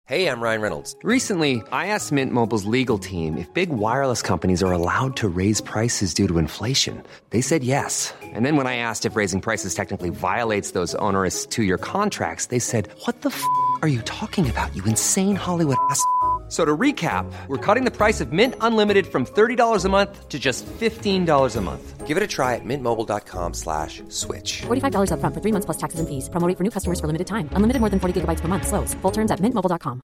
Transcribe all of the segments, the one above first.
Hey, I'm Ryan Reynolds. Recently, I asked Mint Mobile's legal team if big wireless companies are allowed to raise prices due to inflation. They said yes. And then when I asked if raising prices technically violates those onerous two-year contracts, they said, "What the f*** are you talking about, you insane Hollywood ass?" So to recap, we're cutting the price of Mint Unlimited from $30 a month to just $15 a month. Give it a try at mintmobile.com/switch. $45 up front for 3 months plus taxes and fees. Promo rate for new customers for limited time. Unlimited more than 40 gigabytes per month. Slows full terms at mintmobile.com.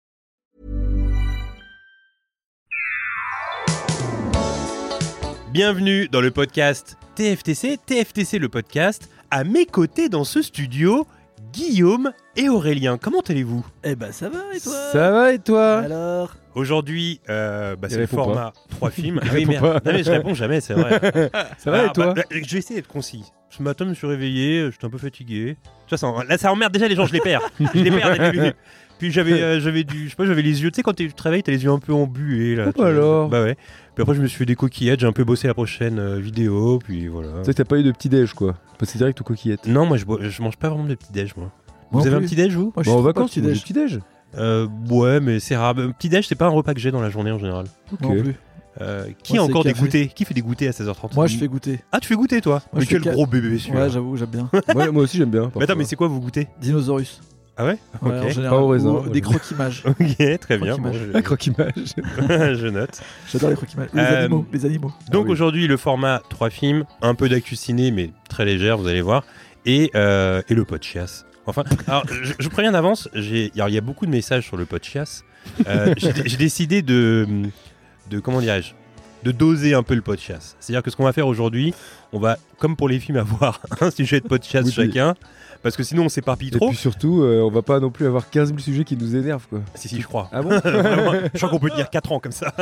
Bienvenue dans le podcast TFTC, TFTC le podcast. À mes côtés dans ce studio, Guillaume et Aurélien. Comment allez-vous ? Eh ben ça va et toi ? Ça va et toi ? Alors ? Aujourd'hui, c'est le format 3 films. Il Oui, répond merde. pas. Non mais je réponds jamais, c'est vrai. Ça va et toi ? Je vais essayer d'être concis. Ce matin, je me suis réveillé, j'étais un peu fatigué. Tu vois, là, ça emmerde déjà les gens, je les perds. Je les perds dès le début. Puis j'avais les yeux, tu sais, quand tu te réveilles, t'as les yeux un peu embués là. Alors ? Bah ouais. Puis après, je me suis fait des coquillettes, j'ai un peu bossé la prochaine vidéo, puis voilà. Tu sais que t'as pas eu de petit-déj quoi ? Passé direct aux coquillettes. Non, moi je mange pas vraiment de petit-déj, moi. Moi Vous avez non un plus. petit-déj, vous ? Moi, je Bon, en suis vacances, tu pas manges du petit-déj ? Ouais, mais c'est rare. Petit-déj, c'est pas un repas que j'ai dans la journée en général. Non plus. Qui Moi, a c'est encore des café. goûters ? Qui fait des goûters à 16h30 ? Moi je fais goûter. Ah, tu fais goûter toi ? Moi, Mais je fais quel gros bébé celui-là. Ouais, j'avoue, j'aime bien. Moi aussi j'aime bien. Mais attends, parfois. mais c'est quoi vos goûters ? Dinosaurus. Ah ouais ? Ouais, en Ok. général. Pas au raisin, Ou moi, des j'aime. croquimages. Ok, très bien. Bon, Croquis-mage. Un croquimage. je note. J'adore les croquimages. Les animaux. Donc Ah oui. aujourd'hui, le format 3 films, un peu d'actu ciné, mais très légère, vous allez voir, et le podcast. Enfin, alors, je préviens d'avance, il y a beaucoup de messages sur le podcast. J'ai décidé de comment dirais-je, de doser un peu le podcast. C'est-à-dire que ce qu'on va faire aujourd'hui, on va, comme pour les films, avoir un sujet de podcast Oui, chacun, parce que sinon on s'éparpille Et trop. puis surtout, on va pas non plus avoir 15 000 sujets qui nous énervent quoi. Si, je crois. Ah bon ? Vraiment, je crois qu'on peut tenir 4 ans comme ça.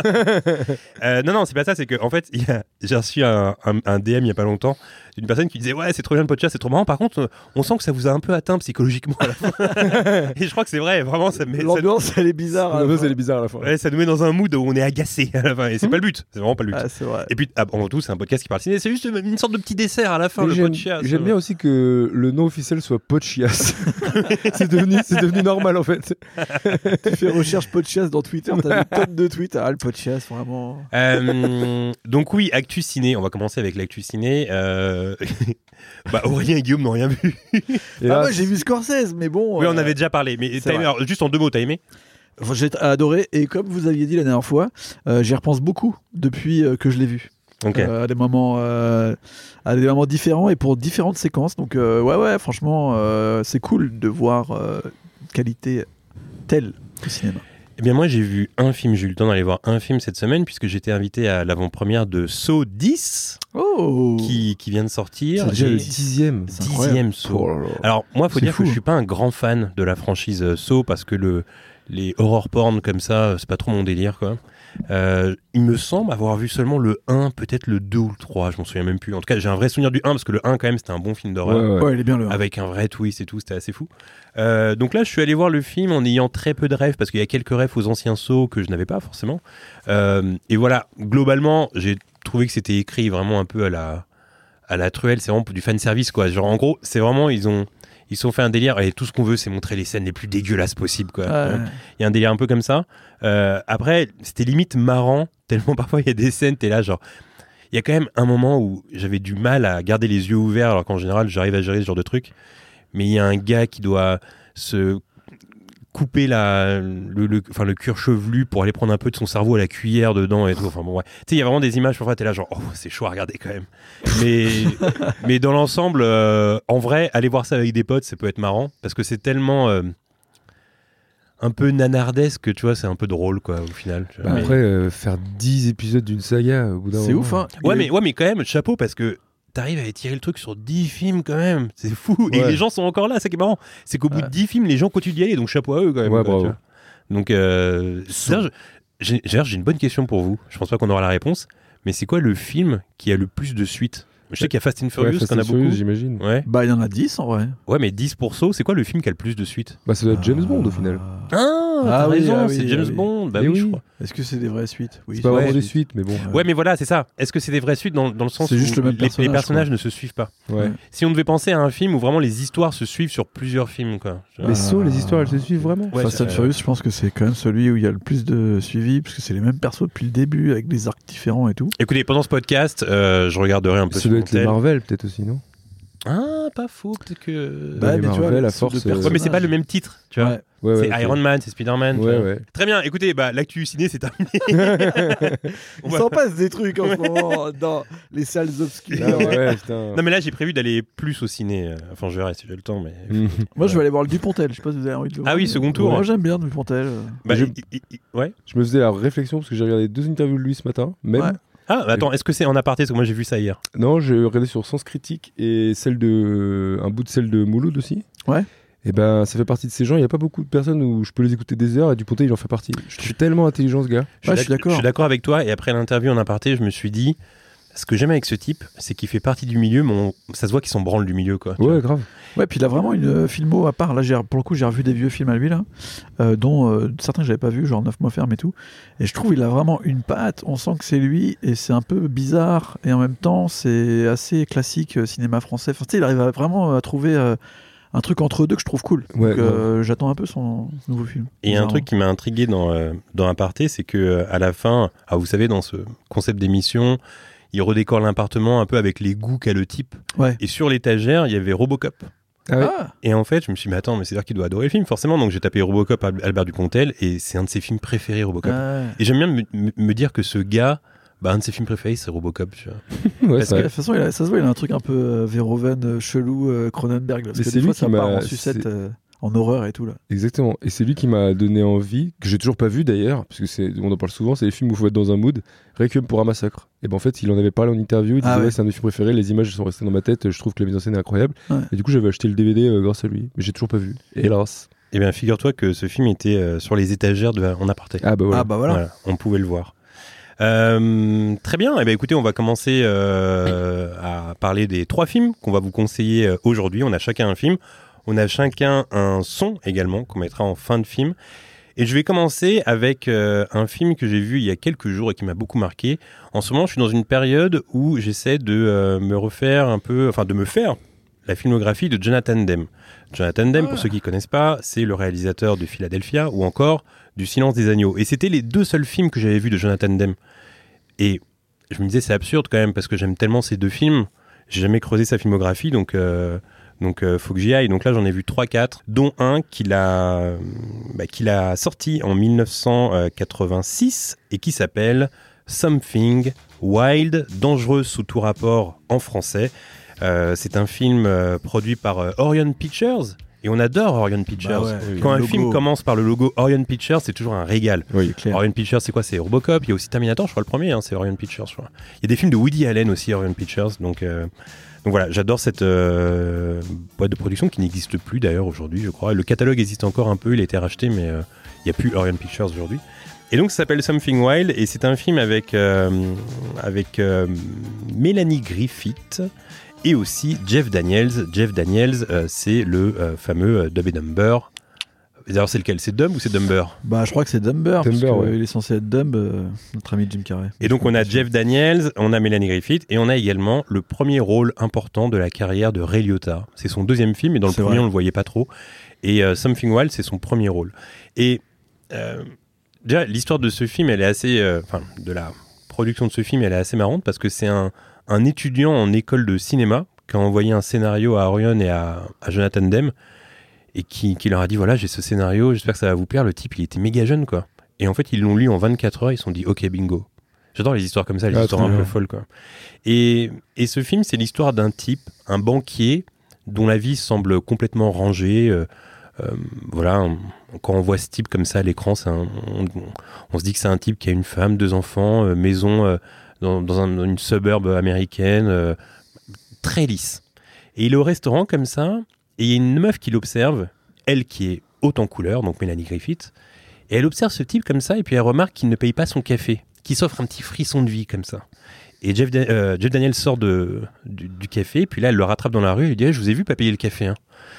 Non, c'est pas ça, c'est que en fait, j'ai reçu un DM il y a pas longtemps d'une personne qui disait ouais, c'est trop bien le podcast, c'est trop marrant. Par contre, on sent que ça vous a un peu atteint psychologiquement à la fin. Et je crois que c'est vrai, vraiment, ça me met. L'ambiance elle est bizarre. à la fin. Elle est bizarre à la fin. Ouais, ça nous met dans un mood où on est agacé à la fin. Et c'est pas le but, c'est vraiment pas le but. Ah, c'est vrai. Et puis, avant tout, c'est un podcast qui parle ciné. C'est juste une sorte de petit dessert à la fin, Mais le j'aime, podcast. j'aime bien aussi que le nom officiel soit Podchias. c'est devenu normal en fait. Tu fais recherche podcast dans Twitter, t'as des tonnes de tweets. Ah, le podcast, vraiment. Donc oui, actu ciné. On va commencer avec l'actu ciné. Aurélien et Guillaume n'ont rien vu. Et là, Moi j'ai vu Scorsese, mais bon. Oui, on avait déjà parlé. Mais c'est t'as aimé, vrai. alors, juste en 2 mots, t'as aimé ? Enfin, j'ai adoré. Et comme vous aviez dit la dernière fois, j'y repense beaucoup depuis que je l'ai vu. Ok. À des moments différents et pour différentes séquences. Donc ouais, franchement, c'est cool de voir une qualité telle au cinéma. Eh bien, moi, j'ai vu un film. J'ai eu le temps d'aller voir un film cette semaine puisque j'étais invité à l'avant-première de Saw 10 Oh, qui vient de sortir. c'est déjà Et- le 10e. C'est incroyable. 10e Saw. Oh là là. Alors, moi, il faut C'est dire fou. que je suis pas un grand fan de la franchise Saw parce que les horror porn comme ça, c'est pas trop mon délire, quoi. Il me semble avoir vu seulement le 1, peut-être le 2 ou le 3, je m'en souviens même plus. En tout cas, j'ai un vrai souvenir du 1 parce que le 1, quand même, c'était un bon film d'horreur. Ouais, il est bien le. Avec un vrai twist et tout, c'était assez fou. Donc là, je suis allé voir le film en ayant très peu de rêves, parce qu'il y a quelques rêves aux anciens Saw que je n'avais pas forcément. Et voilà, globalement, j'ai trouvé que c'était écrit vraiment un peu à la truelle, c'est vraiment du fanservice, quoi. Genre, en gros, c'est vraiment, ils se sont fait un délire, et tout ce qu'on veut, c'est montrer les scènes les plus dégueulasses possibles, quoi. Il y a un délire un peu comme ça. Après, c'était limite marrant, tellement parfois il y a des scènes, t'es là, genre... Il y a quand même un moment où j'avais du mal à garder les yeux ouverts, alors qu'en général, j'arrive à gérer ce genre de truc. Mais il y a un gars qui doit se couper le cuir chevelu pour aller prendre un peu de son cerveau à la cuillère dedans et tout. Enfin bon, ouais. Tu sais, il y a vraiment des images, parfois, t'es là, genre, oh, c'est chaud à regarder quand même. Mais dans l'ensemble, en vrai, aller voir ça avec des potes, ça peut être marrant, parce que c'est tellement... un peu nanardesque, tu vois, c'est un peu drôle, quoi, au final. Bah, Mais- après, faire 10 épisodes d'une saga au bout d'un C'est moment. ouf, hein. Ouais, mais quand même, chapeau, parce que t'arrives à étirer le truc sur 10 films quand même. C'est fou. Et Ouais. les gens sont encore là, c'est qui est marrant. C'est qu'au bout de 10 films, les gens continuent d'y aller, donc chapeau à eux quand même. Ouais, quoi, bravo. tu vois. Donc, d'ailleurs, j'ai une bonne question pour vous. Je pense pas qu'on aura la réponse, mais c'est quoi le film qui a le plus de suites ? Je sais qu'il y a Fast and Furious, Fast qu'on a and Furious, beaucoup. j'imagine. Ouais, Il y en a 10 en vrai. mais 10 pour Saw, c'est quoi le film qui a le plus de suites ? Bah, ça doit être James Bond au final. Ah, t'as raison, oui, c'est James oui. Bond. Bah Et oui, je oui. crois. Est-ce que c'est des vraies suites? Oui. C'est pas Ouais. vraiment des suites, mais bon. Ouais, mais voilà, c'est ça. Est-ce que c'est des vraies suites dans le sens C'est juste où le même les personnage, personnages ne se suivent pas? Ouais. Si on devait penser à un film où vraiment les histoires se suivent sur plusieurs films, quoi. Mais Saw, les histoires, elles se suivent vraiment. Ouais, Fast and Furious, je pense que c'est quand même celui où il y a le plus de suivi, parce que c'est les mêmes persos depuis le début, avec des arcs différents et tout. Écoutez, pendant ce podcast, je regarderai un peu Ça sur doit mon être les tel. Marvel, peut-être aussi, non? Ah, pas faux, peut-être que... Bah, mais tu vois, Marvel, à le type de force, personnage. Ouais, mais c'est pas le même titre, tu vois. Ouais. Ouais, C'est ok. Iron Man, c'est Spider-Man. tu Ouais, vois. ouais. Très bien, écoutez, l'actu ciné, c'est terminé. Il s'en passe des trucs en ce moment dans les salles obscures. Ah ouais, putain. Non, mais là, j'ai prévu d'aller plus au ciné. Enfin, je verrai si j'ai le temps, mais... Moi, je vais aller voir le Dupontel. Je sais pas si vous avez envie de le voir. Ah oui, second tour. Moi, j'aime bien le Dupontel. Bah, Je- ouais. Je me faisais la réflexion parce que j'ai regardé 2 interviews de lui ce matin, même. Ouais. Ah, attends, est-ce que c'est en aparté? Parce que moi, j'ai vu ça hier. Non, j'ai regardé sur Sens Critique et un bout de celle de Mouloud aussi. Ouais. Et ben, ça fait partie de ces gens. Il n'y a pas beaucoup de personnes où je peux les écouter des heures et Dupontel, il en fait partie. Je trouve tellement intelligent ce gars. Ouais, je suis d'accord. Je suis d'accord avec toi. Et après l'interview en aparté, je me suis dit, ce que j'aime avec ce type, c'est qu'il fait partie du milieu, mais ça se voit qu'il s'en branle du milieu, quoi. tu vois. Ouais, grave. Ouais, puis il a vraiment une filmo à part. Là, pour le coup, j'ai revu des vieux films à lui, là, dont certains que j'avais pas vus, genre 9 mois ferme et tout. Et je trouve qu'il a vraiment une patte. On sent que c'est lui, et c'est un peu bizarre. Et en même temps, c'est assez classique cinéma français. Enfin, tu sais, il arrive vraiment à trouver un truc entre deux que je trouve cool. Ouais, Donc, j'attends un peu son nouveau film. Et un Genre, truc qui m'a intrigué dans Aparté, c'est que à la fin, vous savez, dans ce concept d'émission, il redécore l'appartement un peu avec les goûts qu'a le type. Ouais. Et sur l'étagère, il y avait Robocop. Ah ouais. Ah, Et en fait, je me suis dit, mais attends, mais c'est-à-dire qu'il doit adorer le film, forcément. Donc j'ai tapé Robocop Albert Dupontel, et c'est un de ses films préférés, Robocop. ouais. Et j'aime bien me dire que ce gars, un de ses films préférés, c'est Robocop. Tu vois. Ouais, Parce c'est De vrai. toute façon, ça se voit, il a un truc un peu Verhoeven, chelou, Cronenberg. Là, parce Mais que c'est des lui fois, qui ça part m'a- en sucette, c'est- en horreur et tout. Là. Exactement. Et c'est lui qui m'a donné envie, que j'ai toujours pas vu d'ailleurs, parce que on en parle souvent, c'est les films où il faut être dans un mood. Requiem pour un massacre. Et ben en fait, il en avait parlé en interview, il disait Ah ouais. ouais, c'est un de mes films préférés, les images sont restées dans ma tête, je trouve que la mise en scène est incroyable. Ouais. Et du coup, j'avais acheté le DVD grâce à lui, mais j'ai toujours pas vu. Hélas. Eh bien, figure-toi que ce film était sur les étagères en aparté. Ah bah voilà. Ah bah voilà. Voilà, on pouvait le voir. Très bien. Eh bien, écoutez, on va commencer à parler des 3 films qu'on va vous conseiller aujourd'hui. On a chacun un film. On a chacun un son également qu'on mettra en fin de film. Et je vais commencer avec un film que j'ai vu il y a quelques jours et qui m'a beaucoup marqué. En ce moment, je suis dans une période où j'essaie de de me faire la filmographie de Jonathan Demme. Jonathan Demme, pour ceux qui ne connaissent pas, c'est le réalisateur de Philadelphia ou encore du Silence des agneaux. Et c'était les 2 seuls films que j'avais vus de Jonathan Demme. Et je me disais, c'est absurde quand même, parce que j'aime tellement ces 2 films. J'ai jamais creusé sa filmographie, donc faut que j'y aille. Donc là, j'en ai vu 3-4, dont un qu'il a sorti en 1986 et qui s'appelle Something Wild, dangereux sous tout rapport en français. C'est un film produit par Orion Pictures. Et on adore Orion Pictures. Bah ouais, Quand le un logo. film commence par le logo Orion Pictures, c'est toujours un régal. Oui. Clair. Orion Pictures, c'est quoi? C'est Robocop. Il y a aussi Terminator, je crois, le premier, c'est Orion Pictures, je crois. Il y a des films de Woody Allen aussi, Orion Pictures. Donc voilà, j'adore cette boîte de production qui n'existe plus d'ailleurs aujourd'hui, je crois. Le catalogue existe encore un peu, il a été racheté, mais il n'y a plus Orion Pictures aujourd'hui. Et donc, ça s'appelle Something Wild, et c'est un film avec Mélanie Griffith et aussi Jeff Daniels. Jeff Daniels, c'est le fameux Dumb and Dumber. D'ailleurs, c'est lequel? C'est Dumb ou c'est Dumber? Bah, je crois que c'est Dumber, parce Dumber, ouais. qu'il est censé être Dumb, notre ami Jim Carrey. Et donc on a Jeff Daniels, on a Mélanie Griffith, et on a également le premier rôle important de la carrière de Ray Liotta. C'est son 2e film, et dans le C'est premier vrai. on le voyait pas trop. Et Something Wild, c'est son premier rôle. Et déjà, l'histoire de ce film, elle est assez... de la production de ce film, elle est assez marrante, parce que c'est un étudiant en école de cinéma qui a envoyé un scénario à Orion et à Jonathan Demme, et qui leur a dit, voilà, j'ai ce scénario, j'espère que ça va vous plaire. Le type, il était méga jeune, quoi. Et en fait, ils l'ont lu en 24 heures, ils se sont dit, ok, bingo. J'adore les histoires comme ça, les histoires trop un peu bien. folles, quoi. Et ce film, c'est l'histoire d'un type, un banquier, dont la vie semble complètement rangée. Voilà, quand on voit ce type comme ça à l'écran, on se dit que c'est un type qui a une femme, 2 enfants, maison dans une suburb américaine, très lisse. Et il est au restaurant comme ça, et il y a une meuf qui l'observe, elle qui est haute en couleur, donc Mélanie Griffith, et elle observe ce type comme ça, et puis elle remarque qu'il ne paye pas son café, qu'il s'offre un petit frisson de vie comme ça. Et Jeff Daniels sort du café, puis là elle le rattrape dans la rue, et lui dit, je vous ai vu pas payer le café, hein.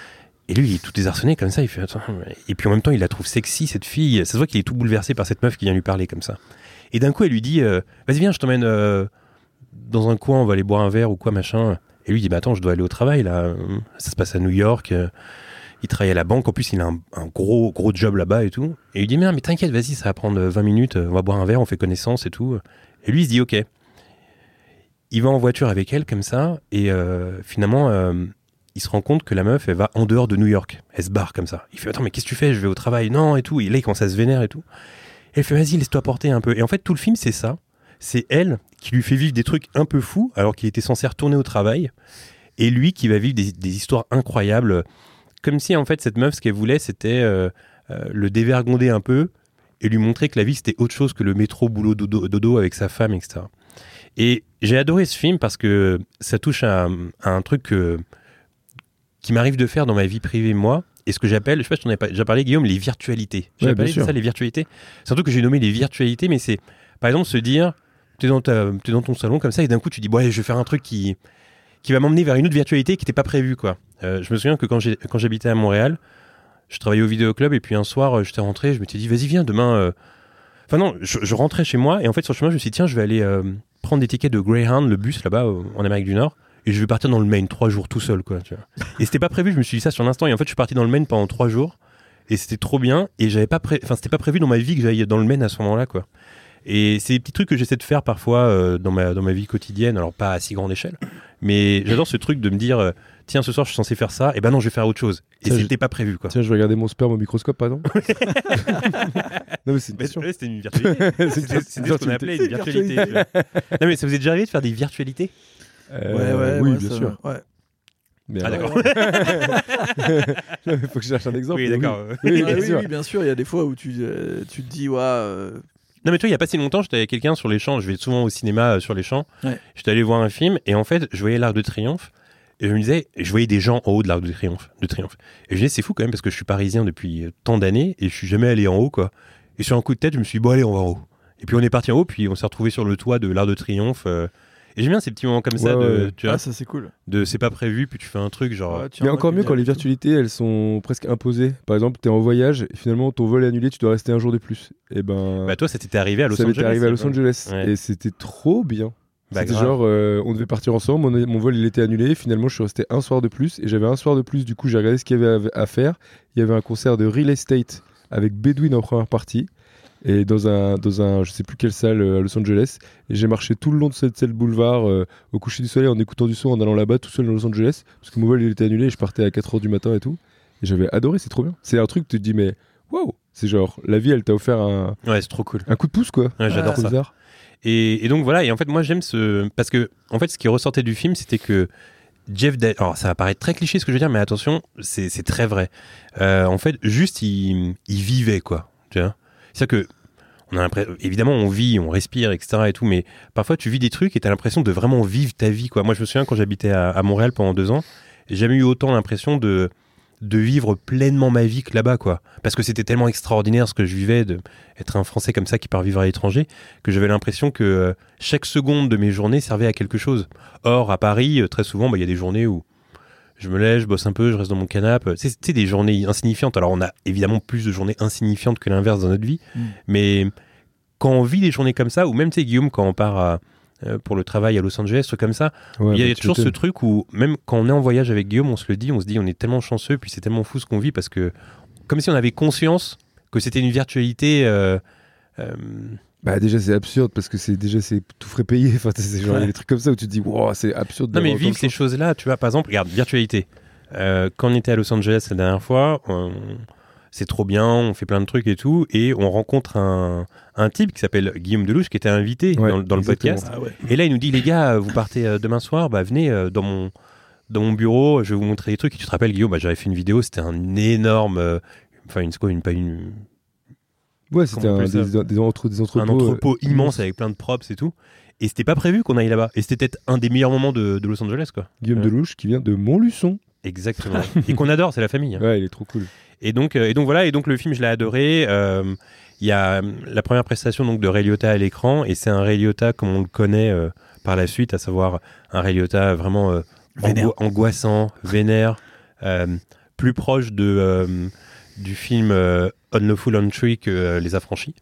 Et lui, il est tout désarçonné comme ça. Il fait attends. Et puis en même temps, il la trouve sexy, cette fille. Ça se voit qu'il est tout bouleversé par cette meuf qui vient lui parler comme ça. Et d'un coup, elle lui dit vas-y, viens, je t'emmène dans un coin, on va aller boire un verre ou quoi, machin. Et lui, il dit bah attends, je dois aller au travail là. Ça se passe à New York. Il travaille à la banque. En plus, il a un gros job là-bas et tout. Et il dit mais t'inquiète, vas-y, ça va prendre 20 minutes. On va boire un verre, on fait connaissance et tout. Et lui, il se dit ok. Il va en voiture avec elle comme ça. Et finalement. Il se rend compte que la meuf, elle va en dehors de New York. Elle se barre comme ça. Il fait attends, mais qu'est-ce que tu fais ? Je vais au travail. Non, et tout. Et là, il commence à se vénère et tout. Et elle fait vas-y, laisse-toi porter un peu. Et en fait, tout le film, c'est ça. C'est elle qui lui fait vivre des trucs un peu fous, alors qu'il était censé retourner au travail. Et lui qui va vivre des histoires incroyables. Comme si, en fait, cette meuf, ce qu'elle voulait, c'était le dévergonder un peu et lui montrer que la vie, c'était autre chose que le métro, boulot, dodo avec sa femme, etc. Et j'ai adoré ce film parce que ça touche à un truc qui m'arrive de faire dans ma vie privée, moi, et ce que j'appelle, je sais pas si tu en avais déjà parlé, Guillaume, les virtualités. J'ai appelé ça les virtualités. Surtout que j'ai nommé les virtualités, mais c'est, par exemple, se dire, t'es dans ton salon comme ça, et d'un coup, tu dis, bon, allez, je vais faire un truc qui va m'emmener vers une autre virtualité qui n'était pas prévue, quoi. Je me souviens que quand j'habitais à Montréal, je travaillais au vidéoclub, et puis un soir, j'étais rentré, je m'étais dit, vas-y, viens, demain... Enfin non, je rentrais chez moi, et en fait, sur le chemin, je me suis dit, tiens, je vais aller prendre des tickets de Greyhound, le bus, là-bas, en Amérique du Nord. Et je vais partir dans le Maine 3 jours tout seul, quoi, tu vois. Et c'était pas prévu, je me suis dit ça sur l'instant. Et en fait, je suis parti dans le Maine pendant 3 jours. Et c'était trop bien. Et c'était pas prévu dans ma vie que j'aille dans le Maine à ce moment-là, quoi. Et c'est des petits trucs que j'essaie de faire parfois dans ma vie quotidienne. Alors, pas à si grande échelle. Mais j'adore ce truc de me dire tiens, ce soir, je suis censé faire ça. Et ben non, je vais faire autre chose. Et tiens, c'était pas prévu, quoi. Tiens, je vais regarder mon sperme au microscope, pardon. Non, mais c'est une question. C'était une virtualité. C'était ce qu'on appelait une virtualité. Non, mais ça vous est déjà arrivé de faire des virtualités ? Oui, bien sûr. Ouais. Mais d'accord. Il faut que je cherche un exemple. Oui, d'accord. Oui, bien sûr. Il y a des fois où tu te dis, Non, mais toi, il n'y a pas si longtemps, j'étais avec quelqu'un sur les champs. Je vais souvent au cinéma sur les champs. Ouais. J'étais allé voir un film et en fait, je voyais l'Arc de Triomphe. Et je me disais, je voyais des gens en haut de l'Arc de Triomphe. Et je me disais, c'est fou quand même parce que je suis parisien depuis tant d'années et je suis jamais allé en haut, quoi. Et sur un coup de tête, je me suis dit, bon, allez, on va en haut. Et puis on est parti en haut, puis on s'est retrouvé sur le toit de l'Arc de Triomphe. Et j'aime bien ces petits moments comme ça, tu vois, ça c'est cool. de c'est pas prévu, puis tu fais un truc genre. Mais encore mieux quand les virtualités elles sont presque imposées. Par exemple, t'es en voyage et finalement ton vol est annulé, tu dois rester un jour de plus. Et Bah toi, ça t'était arrivé à Los Angeles. Ça m'était arrivé à Los Angeles et c'était trop bien. C'était genre, on devait partir ensemble, mon vol il était annulé, finalement je suis resté un soir de plus et j'avais un soir de plus, du coup j'ai regardé ce qu'il y avait à faire. Il y avait un concert de Real Estate avec Bedouin en première partie. Et dans un je sais plus quelle salle à Los Angeles, et j'ai marché tout le long de cette boulevard au coucher du soleil en écoutant du son, en allant là-bas tout seul dans Los Angeles parce que mon vol il était annulé et je partais à 4h du matin et tout, et j'avais adoré, c'est trop bien, c'est un truc tu te dis mais waouh, c'est genre la vie elle t'a offert c'est trop cool, un coup de pouce, quoi. J'adore ça. Bizarre. Et donc voilà, et en fait moi j'aime parce que en fait ce qui ressortait du film c'était que Jeff Daniels, alors ça va paraître très cliché ce que je veux dire, mais attention, c'est très vrai. En fait juste il vivait, quoi, tu vois. C'est-à-dire que évidemment on vit, on respire, etc. et tout, mais parfois tu vis des trucs et t'as l'impression de vraiment vivre ta vie, quoi. Moi je me souviens quand j'habitais à Montréal pendant 2 ans, j'ai jamais eu autant l'impression de vivre pleinement ma vie que là-bas, quoi. Parce que c'était tellement extraordinaire ce que je vivais, d'être un Français comme ça qui part vivre à l'étranger, que j'avais l'impression que chaque seconde de mes journées servait à quelque chose. Or, à Paris, très souvent, y a des journées où je me lève, je bosse un peu, je reste dans mon canapé. C'est des journées insignifiantes. Alors, on a évidemment plus de journées insignifiantes que l'inverse dans notre vie. Mais quand on vit des journées comme ça, ou même, tu sais, Guillaume, quand on part pour le travail à Los Angeles, trucs comme ça, il y a toujours ce truc où, même quand on est en voyage avec Guillaume, on se dit, on est tellement chanceux, puis c'est tellement fou ce qu'on vit, parce que, comme si on avait conscience que c'était une virtualité... Bah déjà c'est absurde parce que c'est tout frais payé, enfin c'est genre il y a des trucs comme ça où tu te dis wow, c'est absurde. Non mais vivre ces choses-là, tu vois, par exemple, regarde, virtualité. Quand on était à Los Angeles la dernière fois, c'est trop bien, on fait plein de trucs et tout, et on rencontre un type qui s'appelle Guillaume Delouche qui était invité dans le podcast. Ah ouais. Et là il nous dit les gars, vous partez demain soir, venez dans mon bureau, je vais vous montrer des trucs. Et tu te rappelles Guillaume, j'avais fait une vidéo, c'était un énorme, ouais, c'était des entrepôts. Un entrepôt immense avec plein de props et tout. Et c'était pas prévu qu'on aille là-bas. Et c'était peut-être un des meilleurs moments de Los Angeles, quoi. Guillaume Delouche qui vient de Montluçon. Exactement. Et qu'on adore, c'est la famille. Ouais, il est trop cool. Et donc voilà, et donc le film, je l'ai adoré. Il y a la première prestation donc, de Ray Liotta à l'écran. Et c'est un Ray Liotta comme on le connaît par la suite, à savoir un Ray Liotta vraiment angoissant, vénère. plus proche du film Unlawful Entry que Les Affranchis.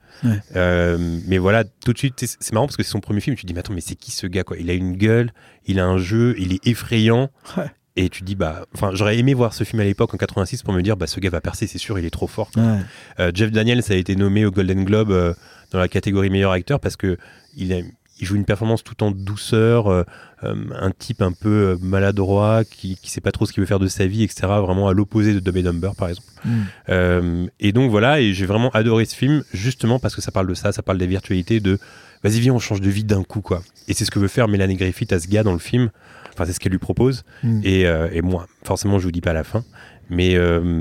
Mais voilà, tout de suite, c'est marrant parce que c'est son premier film. Tu te dis, mais attends, mais c'est qui ce gars, quoi? Il a une gueule, il a un jeu, il est effrayant. Et tu te dis, j'aurais aimé voir ce film à l'époque en 86 pour me dire, ce gars va percer, c'est sûr, il est trop fort. Jeff Daniels a été nommé au Golden Globe dans la catégorie meilleur acteur parce que il joue une performance tout en douceur, un type un peu maladroit qui sait pas trop ce qu'il veut faire de sa vie, etc. Vraiment à l'opposé de Dumb and Dumber, par exemple. Et donc voilà, et j'ai vraiment adoré ce film justement parce que ça parle de ça parle des virtualités, de vas-y viens on change de vie d'un coup, quoi. Et c'est ce que veut faire Melanie Griffith à ce gars dans le film. Enfin c'est ce qu'elle lui propose. Et moi forcément je vous dis pas la fin, mais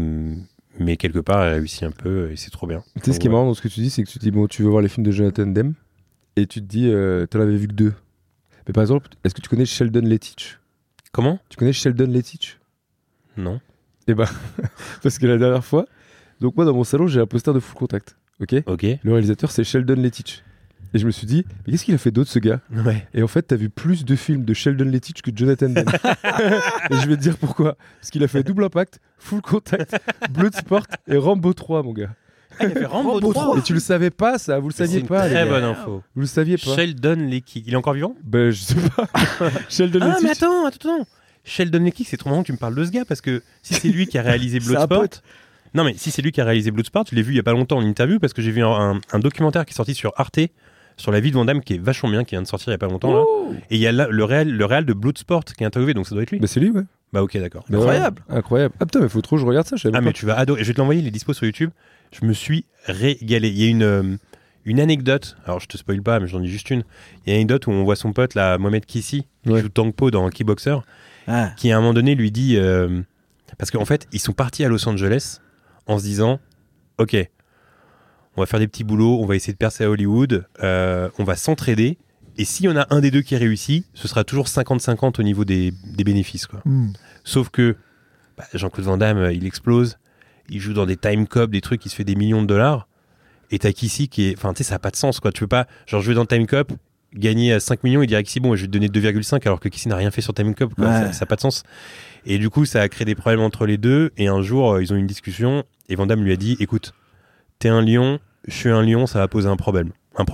quelque part elle réussit un peu et c'est trop bien. Tu sais ce qui est marrant dans ce que tu dis, c'est que tu te dis bon, tu veux voir les films de Jonathan Demme et tu te dis t'en avais vu que 2. Mais par exemple, est-ce que tu connais Sheldon Lettich? Comment? Tu connais Sheldon Lettich? Non. Eh ben, parce que la dernière fois, donc moi dans mon salon j'ai un poster de Full Contact. Ok. Le réalisateur c'est Sheldon Lettich. Et je me suis dit, mais qu'est-ce qu'il a fait d'autre ce gars? Et en fait, t'as vu plus de films de Sheldon Lettich que de Jonathan Demme. Et je vais te dire pourquoi. Parce qu'il a fait Double Impact, Full Contact, Bloodsport et Rambo 3, mon gars. Il a fait Rambo 3. Et tu le savais pas, ça? Vous le saviez pas? C'est une très bonne info. Vous le saviez pas? Sheldon Lettich. Il est encore vivant? Ben, je sais pas. Sheldon Lettich. Mais attends. Sheldon Lettich, c'est trop marrant que tu me parles de ce gars parce que si c'est lui qui a réalisé Bloodsport. Non, mais si c'est lui qui a réalisé Bloodsport, je l'ai vu il y a pas longtemps en interview parce que j'ai vu un documentaire qui est sorti sur Arte sur la vie de Van Damme qui est vachement bien, qui vient de sortir il y a pas longtemps. Là. Et il y a le réal de Bloodsport qui est interviewé, donc ça doit être lui. Bah c'est lui, ouais. Bah ok, d'accord. Incroyable. Incroyable. Ah putain, mais faut trop que je regarde ça. Mais tu vas adorer. Je vais te l'envoyer, il est dispo sur YouTube. Je me suis régalé. Il y a une anecdote, alors je te spoil pas, mais j'en dis juste une. Il y a une anecdote où on voit son pote, là, Mohamed Kissi, qui joue Tang Po dans Kickboxer, qui à un moment donné lui dit... parce qu'en fait, ils sont partis à Los Angeles en se disant, ok, on va faire des petits boulots, on va essayer de percer à Hollywood, on va s'entraider, et s'il y en a un des deux qui réussit, ce sera toujours 50-50 au niveau des bénéfices, quoi. Sauf que Jean-Claude Van Damme, il explose, il joue dans des time cop, des trucs qui se fait des millions de dollars, et t'as Kissy qui est... Enfin, tu sais, ça n'a pas de sens, quoi. Tu peux pas, genre, jouer dans Time Cop, gagner à 5 millions et dire Kissy, bon, je vais te donner 2,5, alors que Kissy n'a rien fait sur Time Cop, quoi. Ça n'a pas de sens. Et du coup, ça a créé des problèmes entre les deux, et un jour, ils ont eu une discussion, et Van Damme lui a dit, écoute, t'es un lion, je suis un lion, ça va poser un problème.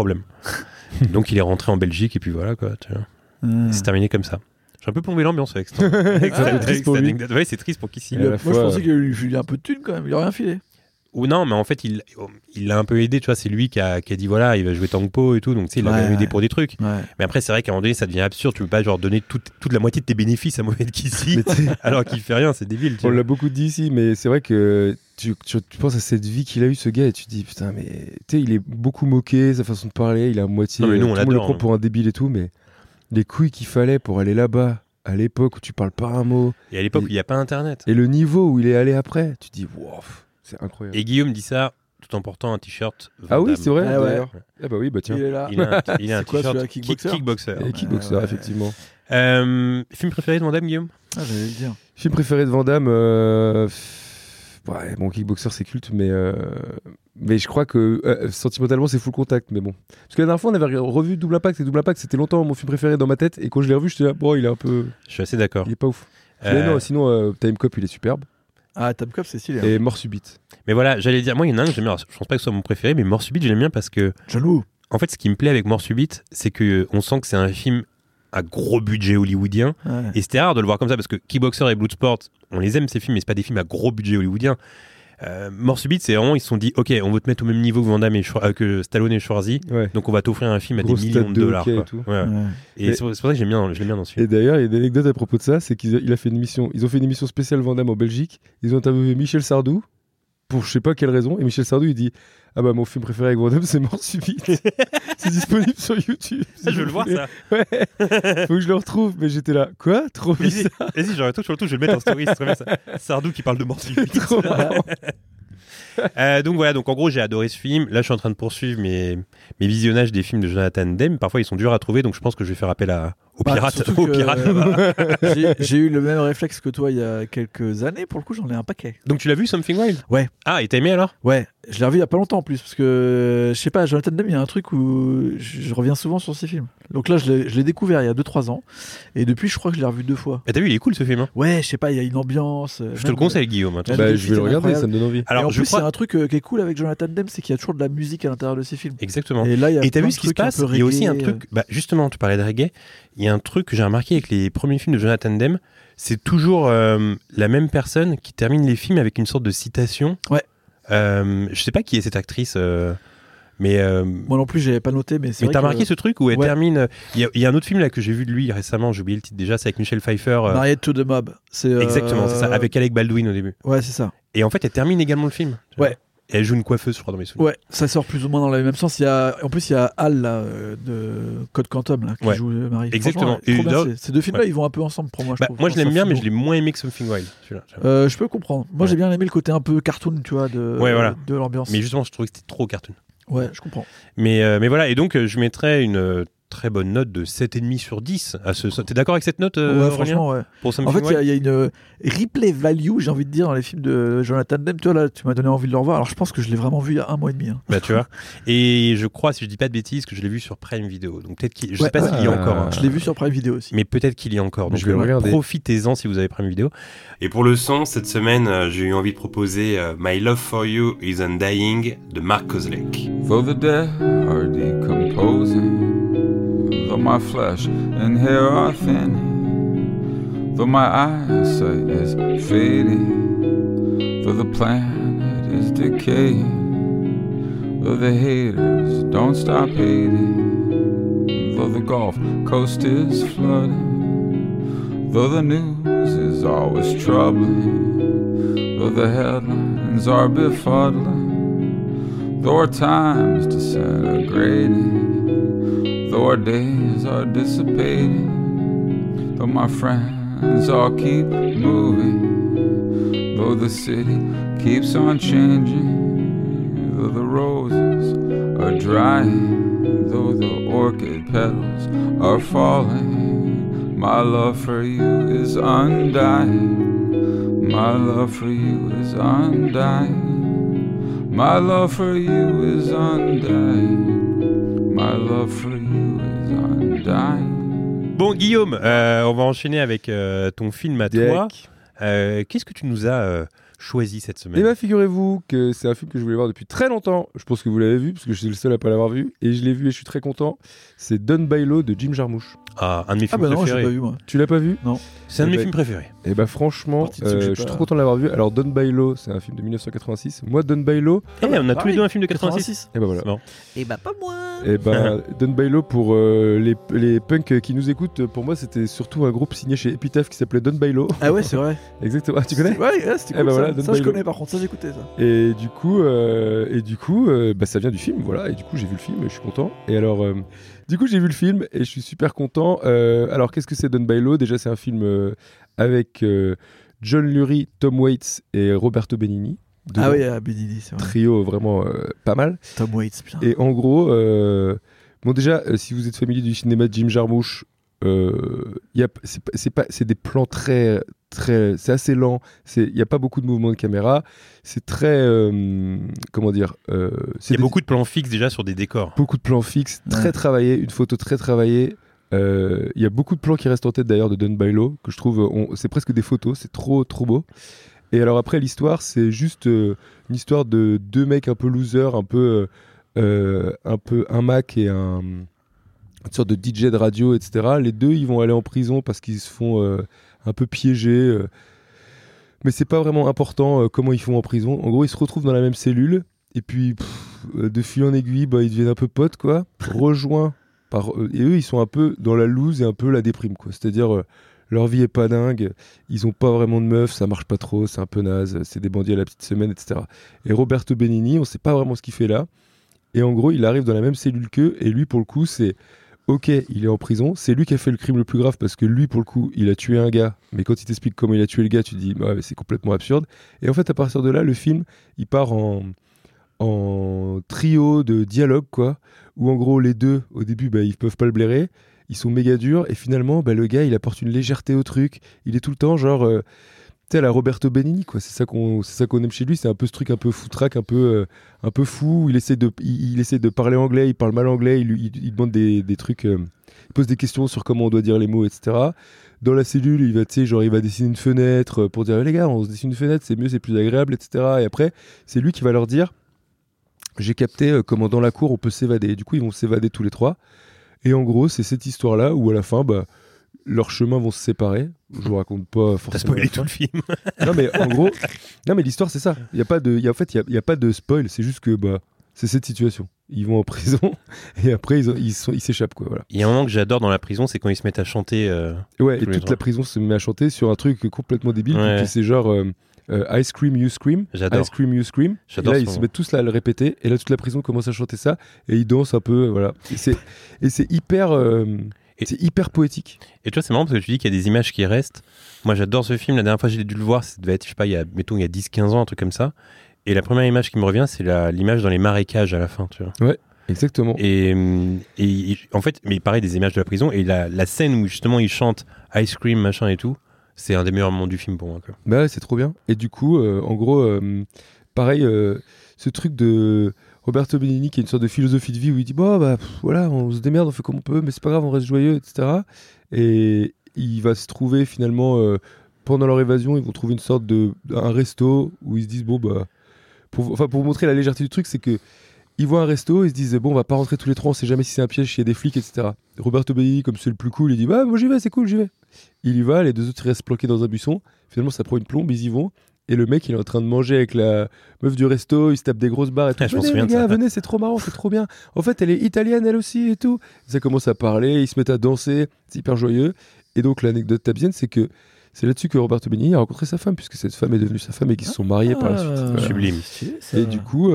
Donc il est rentré en Belgique et puis voilà, quoi, tu vois. C'est terminé comme ça. J'ai un peu plombé l'ambiance avec ça. Ouais, c'est triste pour Kissy. Moi je pensais qu'il lui filait un peu de thunes quand même, il a rien filé. Ou non, mais en fait il l'a un peu aidé, tu vois, c'est lui qui a dit voilà, il va jouer Tang Po et tout, donc tu sais, il l'a même aidé pour des trucs. Mais après c'est vrai qu'à un moment donné ça devient absurde, tu peux pas genre donner toute la moitié de tes bénéfices à Mohamed Kissy alors qu'il fait rien, c'est débile. On l'a beaucoup dit ici, mais c'est vrai que tu penses à cette vie qu'il a eu ce gars et tu te dis putain, mais tu sais, il est beaucoup moqué, sa façon de parler, il a à moitié, non, mais nous, tout le monde le prend pour un débile et tout, mais les couilles qu'il fallait pour aller là-bas à l'époque où tu parles pas un mot, et à l'époque où il y a pas internet, et le niveau où il est allé après, tu te dis wow, c'est incroyable. Et Guillaume dit ça tout en portant un t-shirt Van Ah oui, Damme. c'est vrai, d'ailleurs. Ah bah oui, bah tiens. Il est là. Il a un quoi, t-shirt Kickboxer Kickboxer. Effectivement. Film préféré de Van Damme, Guillaume? J'allais le dire. Film préféré de Van Damme, bon, Kickboxer c'est culte, mais je crois que sentimentalement c'est Full Contact, mais bon. Parce que la dernière fois on avait revu Double Impact, et Double Impact c'était longtemps mon film préféré dans ma tête, et quand je l'ai revu j'étais là, bon il est un peu... Je suis assez d'accord. Il est pas ouf. Mais non, sinon Time Cop il est superbe. Ah, Time Cop c'est stylé. Et Mort Subite. Mais voilà, j'allais dire, moi il y en a un que j'aime bien, je pense pas que ce soit mon préféré, mais Mort Subite j'aime bien parce que... Jaloux. En fait ce qui me plaît avec Mort Subite, c'est qu'on sent que c'est un film à gros budget hollywoodien, et c'était rare de le voir comme ça parce que Kickboxer et Bloodsport, on les aime ces films, mais c'est pas des films à gros budget hollywoodien. Mort Subite, c'est vraiment, ils se sont dit ok, on veut te mettre au même niveau que Van Damme que Stallone et Schwarzy, donc on va t'offrir un film à des millions de dollars, quoi. Et c'est pour ça que je l'aime bien dans ce film. Et d'ailleurs il y a une anecdote à propos de ça, c'est ils ont fait une émission spéciale Van Damme en Belgique, ils ont interviewé Michel Sardou pour je sais pas quelle raison, et Michel Sardou il dit ah bah mon film préféré avec Van Damme c'est Mort Subite. C'est disponible sur YouTube. Ça, je veux le voir, ça. Ouais. Faut que je le retrouve, mais j'étais là. Quoi? Trop bizarre. Vas-y, j'aurais tout sur le tout, je vais le mettre en story, c'est très bien ça. Sardou qui parle de Mort Subite. Trop marrant. Donc voilà, donc en gros j'ai adoré ce film. Là je suis en train de poursuivre mes visionnages des films de Jonathan Demme. Parfois ils sont durs à trouver, donc je pense que je vais faire appel Au pirate. J'ai eu le même réflexe que toi il y a quelques années. Pour le coup, j'en ai un paquet. Donc tu l'as vu, Something Wild ? Ouais. Ah, et t'as aimé alors ? Ouais, je l'ai revu il y a pas longtemps en plus. Parce que, je sais pas, Jonathan Demme, il y a un truc où je reviens souvent sur ces films. Donc là, je l'ai découvert il y a 2-3 ans. Et depuis, je crois que je l'ai revu 2 fois. Et t'as vu, il est cool ce film. Hein. Ouais, je sais pas, il y a une ambiance. Je te le conseille, Guillaume. Je vais le regarder, ça me donne envie. Alors, en plus, il y a un truc qui est cool avec Jonathan Demme, c'est qu'il y a toujours de la musique à l'intérieur de ses films. Exactement. Et là, il y a t'as vu ce qui se passe ? Il y a aussi un truc. Justement, tu parlais de reggae. Il y a un truc que j'ai remarqué avec les premiers films de Jonathan Demme. C'est toujours la même personne qui termine les films avec une sorte de citation. Ouais. Je sais pas qui est cette actrice. Mais moi non plus, j'avais pas noté, mais c'est vrai. Mais t'as remarqué ce truc où elle termine. Il y a un autre film là que j'ai vu de lui récemment, j'ai oublié le titre déjà, c'est avec Michel Pfeiffer. Married to the Mob. Exactement, c'est ça, avec Alec Baldwin au début. Ouais, c'est ça. Et en fait, elle termine également le film. Ouais. Et elle joue une coiffeuse, je crois, dans mes souvenirs. Ouais, ça sort plus ou moins dans le même sens. En plus, il y a Hal là, de Code Quantum là, qui joue Marie. Exactement. Et ces deux films-là, ils vont un peu ensemble pour moi. Moi, je l'aime bien, mais je l'ai moins aimé que Something Wild. Je peux comprendre. Moi, j'ai bien aimé le côté un peu cartoon, tu vois, de l'ambiance. Mais justement, je trouvais que c'était trop cartoon. Ouais, je comprends. Mais voilà, et donc je mettrais une très bonne note de 7,5 sur 10 à ce. T'es d'accord avec cette note, Ouais, franchement, ouais. Pour en fait, il y a une replay value, j'ai envie de dire, dans les films de Jonathan Demme. Toi, là, tu m'as donné envie de le revoir. Alors, je pense que je l'ai vraiment vu il y a 1 mois et demi. Hein. Bah, tu vois. Et je crois, si je dis pas de bêtises, que je l'ai vu sur Prime Video. Donc, peut-être je sais pas s'il y a encore. Je l'ai vu sur Prime Video aussi. Mais peut-être qu'il y a encore. Donc, je vais le regarder. Profitez-en si vous avez Prime Video. Et pour le son, cette semaine, j'ai eu envie de proposer My Love for You is Undying de Mark Kozelek. For the dead are decomposing, though my flesh and hair are thinning, though my eyesight is fading, though the planet is decaying, though the haters don't stop hating, though the Gulf Coast is flooding, though the news is always troubling, though the headlines are befuddling, though our time's disintegrating, though our days are dissipating, though my friends all keep moving, though the city keeps on changing, though the roses are drying, though the orchid petals are falling, my love for you is undying, my love for you is undying. My love for you is undying. My love for you is undying. Bon, Guillaume, on va enchaîner avec ton film à toi. Qu'est-ce que tu nous as choisi cette semaine ? Eh bien, figurez-vous que c'est un film que je voulais voir depuis très longtemps. Je pense que vous l'avez vu, parce que je suis le seul à pas l'avoir vu. Et je l'ai vu et je suis très content. C'est Done by Law de Jim Jarmusch. Ah, un de mes films préférés. Non, je l'ai pas vu, moi. Tu l'as pas vu ? Non. C'est un de mes films préférés. Et bah franchement, je suis trop content de l'avoir vu. Alors Done by Law, c'est un film de 1986. Moi, Done by Law... on a tous les deux un film de 86. Et bah voilà. Non. Et bah pas moi. Et bah Done by Law, pour les punks qui nous écoutent, pour moi c'était surtout un groupe signé chez Epitaph qui s'appelait Done by Law. Ah ouais, c'est vrai. Exactement. Ah, tu connais ? Ouais, c'était cool. bah voilà, ça je connais par contre, ça j'écoutais ça. Et du coup, ça vient du film, voilà. Et du coup, j'ai vu le film et je suis content. Et alors, du coup, j'ai vu le film et je suis super content. Alors, qu'est-ce que c'est Done by Law ? Déjà, c'est un film avec John Lurie, Tom Waits et Roberto Benigni. Ah oui, Benigni, c'est vrai. Trio vraiment pas mal. Tom Waits, putain. Et en gros, bon déjà, si vous êtes familier du cinéma de Jim Jarmusch, c'est des plans très, c'est assez lent. Il n'y a pas beaucoup de mouvements de caméra. C'est très, comment dire. Il y a beaucoup de plans fixes déjà sur des décors. Beaucoup de plans fixes, très travaillés, une photo très travaillée. Il y a beaucoup de plans qui restent en tête d'ailleurs de Done by Law, que je trouve, c'est presque des photos, c'est trop beau. Et alors après, l'histoire, c'est juste une histoire de deux mecs un peu losers, un peu un Mac et une sorte de DJ de radio, etc. Les deux, ils vont aller en prison parce qu'ils se font un peu piéger. Mais c'est pas vraiment important comment ils font en prison. En gros, ils se retrouvent dans la même cellule. Et puis, de fil en aiguille, ils deviennent un peu potes, quoi. Rejoints par... et eux, ils sont un peu dans la loose et un peu la déprime, quoi. C'est-à-dire... leur vie est pas dingue, ils ont pas vraiment de meufs, ça marche pas trop, c'est un peu naze, c'est des bandits à la petite semaine, etc. Et Roberto Benigni, on sait pas vraiment ce qu'il fait là. Et en gros, il arrive dans la même cellule qu'eux, et lui, pour le coup, c'est... Ok, il est en prison, c'est lui qui a fait le crime le plus grave, parce que lui, pour le coup, il a tué un gars. Mais quand il t'explique comment il a tué le gars, tu te dis, ouais, c'est complètement absurde. Et en fait, à partir de là, le film, il part en trio de dialogue, quoi, où en gros, les deux, au début, ils peuvent pas le blairer. ils sont méga durs, et finalement, le gars, il apporte une légèreté au truc. Il est tout le temps genre, tu sais, la Roberto Benigni, quoi. C'est ça qu'on aime chez lui. C'est un peu ce truc un peu foutraque, un peu fou. Il essaie de parler anglais, il parle mal anglais, il demande des trucs, il pose des questions sur comment on doit dire les mots, etc. Dans la cellule, il va dessiner une fenêtre pour dire, les gars, on se dessine une fenêtre, c'est mieux, c'est plus agréable, etc. Et après, c'est lui qui va leur dire, j'ai capté comment dans la cour on peut s'évader. Et du coup, ils vont s'évader tous les trois. Et en gros, c'est cette histoire-là où à la fin, leurs chemins vont se séparer. Je vous raconte pas forcément. T'as spoilé tout le film. Non, mais en gros, l'histoire, c'est ça. Il n'y a pas de spoil. C'est juste que c'est cette situation. Ils vont en prison et après ils s'échappent, quoi. Voilà. Il y a un moment que j'adore dans la prison, c'est quand ils se mettent à chanter. Ouais, et toute la prison se met à chanter sur un truc complètement débile. Ouais. Puis c'est genre Ice Cream You Scream. J'adore. Ice Cream You Scream. J'adore. Et là ils se mettent tous là à le répéter et là toute la prison commence à chanter ça et ils dansent un peu, voilà. Et c'est hyper. C'est hyper poétique. Et tu vois, c'est marrant parce que tu dis qu'il y a des images qui restent. Moi, j'adore ce film. La dernière fois que j'ai dû le voir, ça devait être, je sais pas, il y a 10-15 ans, un truc comme ça. Et la première image qui me revient, c'est l'image dans les marécages à la fin, tu vois. Ouais, exactement. Et en fait, mais pareil, des images de la prison. Et la scène où justement ils chantent Ice Cream, machin et tout, c'est un des meilleurs moments du film pour moi, quoi. Ouais, c'est trop bien. Et du coup, en gros, pareil, ce truc de Roberto Benigni qui est une sorte de philosophie de vie où il dit voilà, on se démerde, on fait comme on peut, mais c'est pas grave, on reste joyeux, etc. Et il va se trouver finalement pendant leur évasion, ils vont trouver une sorte un resto où ils se disent pour montrer la légèreté du truc, c'est que ils voient un resto, ils se disent on va pas rentrer tous les trois, on sait jamais si c'est un piège, s'il y a des flics, etc. Roberto Benigni, comme c'est le plus cool, il dit moi j'y vais, c'est cool, j'y vais. Il y va, les deux autres ils restent planqués dans un buisson. Finalement ça prend une plombe, ils y vont. Et le mec, il est en train de manger avec la meuf du resto, il se tape des grosses barres et tout. Venez les gars, venez, c'est trop marrant, c'est trop bien. En fait, elle est italienne, elle aussi et tout. Ça commence à parler, ils se mettent à danser, c'est hyper joyeux. Et donc, l'anecdote tabienne, c'est que c'est là-dessus que Roberto Benigni a rencontré sa femme, puisque cette femme est devenue sa femme et qu'ils se sont mariés par la suite. Voilà. Sublime. Et du coup,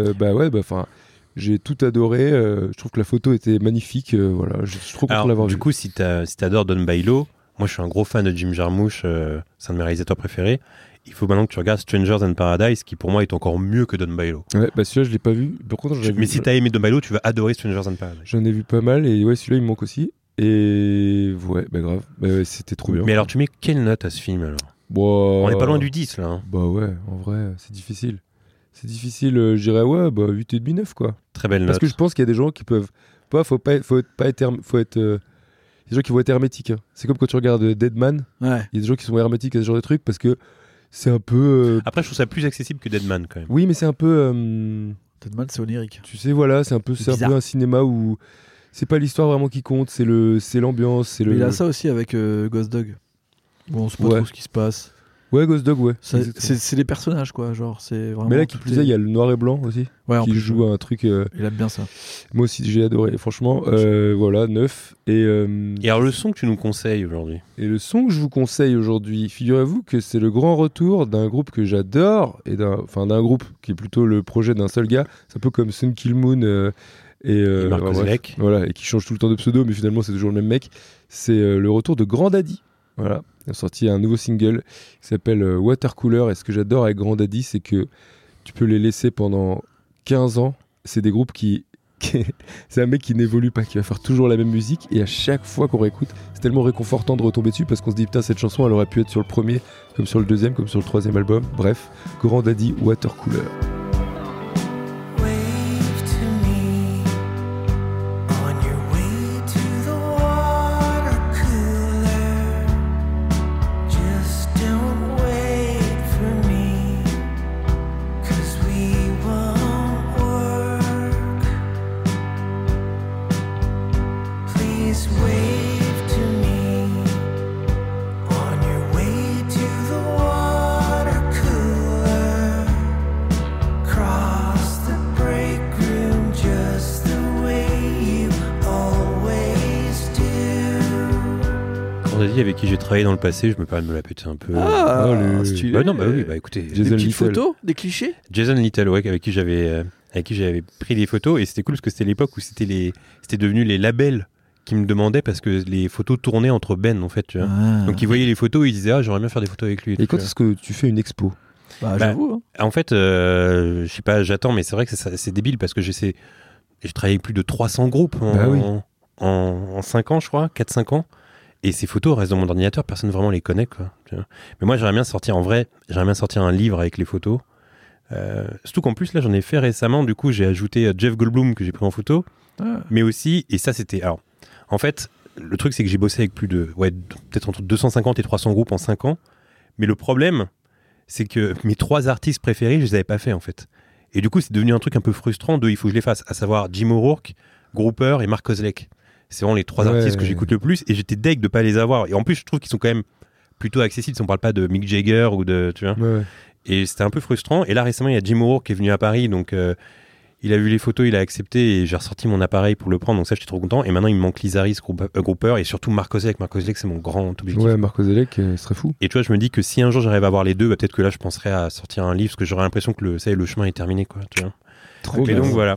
j'ai tout adoré. Je trouve que la photo était magnifique. Voilà, je suis trop content de l'avoir vu. Du coup, si t'adores Don Bailo, moi je suis un gros fan de Jim Jarmusch, c'est un de mes réalisateurs préférés. Il faut maintenant que tu regardes Strangers in Paradise, qui pour moi est encore mieux que Don Bailo. Ouais, celui-là je l'ai pas vu. Par contre, mais si t'as aimé Don Bailo, tu vas adorer Strangers in Paradise. J'en ai vu pas mal et ouais, celui-là il me manque aussi. Et ouais, grave. C'était trop bien. Mais alors tu mets quelle note à ce film alors ? On est pas loin du 10 là. Hein. Ouais, en vrai, c'est difficile. C'est difficile, je dirais 8,5, 9 quoi. Très belle note. Parce que je pense qu'il y a des gens qui peuvent. Faut être. Des gens qui vont être hermétiques. Hein. C'est comme quand tu regardes Deadman. Ouais. Il y a des gens qui sont hermétiques à ce genre de trucs parce que c'est un peu. Après, je trouve ça plus accessible que Deadman quand même. Oui, mais c'est un peu. Deadman, c'est onirique. Tu sais, voilà, c'est un peu un cinéma où c'est pas l'histoire vraiment qui compte, c'est l'ambiance. Mais il a ça aussi avec Ghost Dog. Bon, on sait pas trop ce qui se passe. Ouais, Ghost Dog, ouais. C'est des personnages, quoi. Genre, c'est vraiment. Mais là, qui plus est, il y a le noir et blanc aussi. Ouais, qui joue un truc. Il aime bien ça. Moi aussi, j'ai adoré. Franchement, voilà, 9. Et alors, le son que tu nous conseilles aujourd'hui ? Et le son que je vous conseille aujourd'hui, figurez-vous que c'est le grand retour d'un groupe que j'adore, et d'un groupe qui est plutôt le projet d'un seul gars. C'est un peu comme Sun Kill Moon et Mark Kozlek. Voilà, et qui change tout le temps de pseudo, mais finalement, c'est toujours le même mec. C'est le retour de Grand Daddy. Voilà, il a sorti un nouveau single qui s'appelle Watercooler. Et ce que j'adore avec Grand Daddy, c'est que tu peux les laisser pendant 15 ans. C'est des groupes c'est un mec qui n'évolue pas, qui va faire toujours la même musique. Et à chaque fois qu'on réécoute, c'est tellement réconfortant de retomber dessus parce qu'on se dit putain, cette chanson, elle aurait pu être sur le premier, comme sur le deuxième, comme sur le troisième album. Bref, Grand Daddy, Watercooler. Avec qui j'ai travaillé dans le passé, je me permets de me la péter un peu. Stylé. Écoutez, des petites photos, des clichés. Jason Little, ouais, avec qui j'avais pris des photos, et c'était cool parce que c'était l'époque où c'était devenu les labels qui me demandaient parce que les photos tournaient entre Ben en fait, tu vois. Donc ils voyaient les photos, ils disaient j'aimerais bien faire des photos avec lui. Et quand est-ce que tu fais une expo ? J'avoue. En fait, je sais pas, j'attends, mais c'est vrai que c'est débile parce que j'ai travaillé avec plus de 300 groupes en 5 ans, je crois, 4-5 ans. Et ces photos restent dans mon ordinateur, personne vraiment les connaît, quoi. Mais moi, j'aimerais bien sortir un livre avec les photos. Surtout qu'en plus, là, j'en ai fait récemment. Du coup, j'ai ajouté Jeff Goldblum que j'ai pris en photo. Mais aussi, et ça, c'était... Alors, en fait, le truc, c'est que j'ai bossé avec peut-être entre 250 et 300 groupes en 5 ans. Mais le problème, c'est que mes 3 artistes préférés, je les avais pas fait, en fait. Et du coup, c'est devenu un truc un peu frustrant il faut que je les fasse, à savoir Jim O'Rourke, Grouper et Mark Kozelek. C'est vraiment les 3 artistes que j'écoute le plus et j'étais deg de pas les avoir. Et en plus, je trouve qu'ils sont quand même plutôt accessibles si on parle pas de Mick Jagger ou de... Tu vois. Et c'était un peu frustrant. Et là, récemment, il y a Jim O'Rourke qui est venu à Paris. Donc, il a vu les photos, il a accepté et j'ai ressorti mon appareil pour le prendre. Donc ça, j'étais trop content. Et maintenant, il me manque Lizaris, Grouper et surtout Mark Kozelek. Mark Kozelek, c'est mon grand objectif. Ouais, Mark Kozelek, ce serait fou. Et tu vois, je me dis que si un jour j'arrive à avoir les deux, peut-être que là, je penserais à sortir un livre parce que j'aurais l'impression que le chemin est terminé, quoi. Tu vois. Trop bien. Et donc, voilà.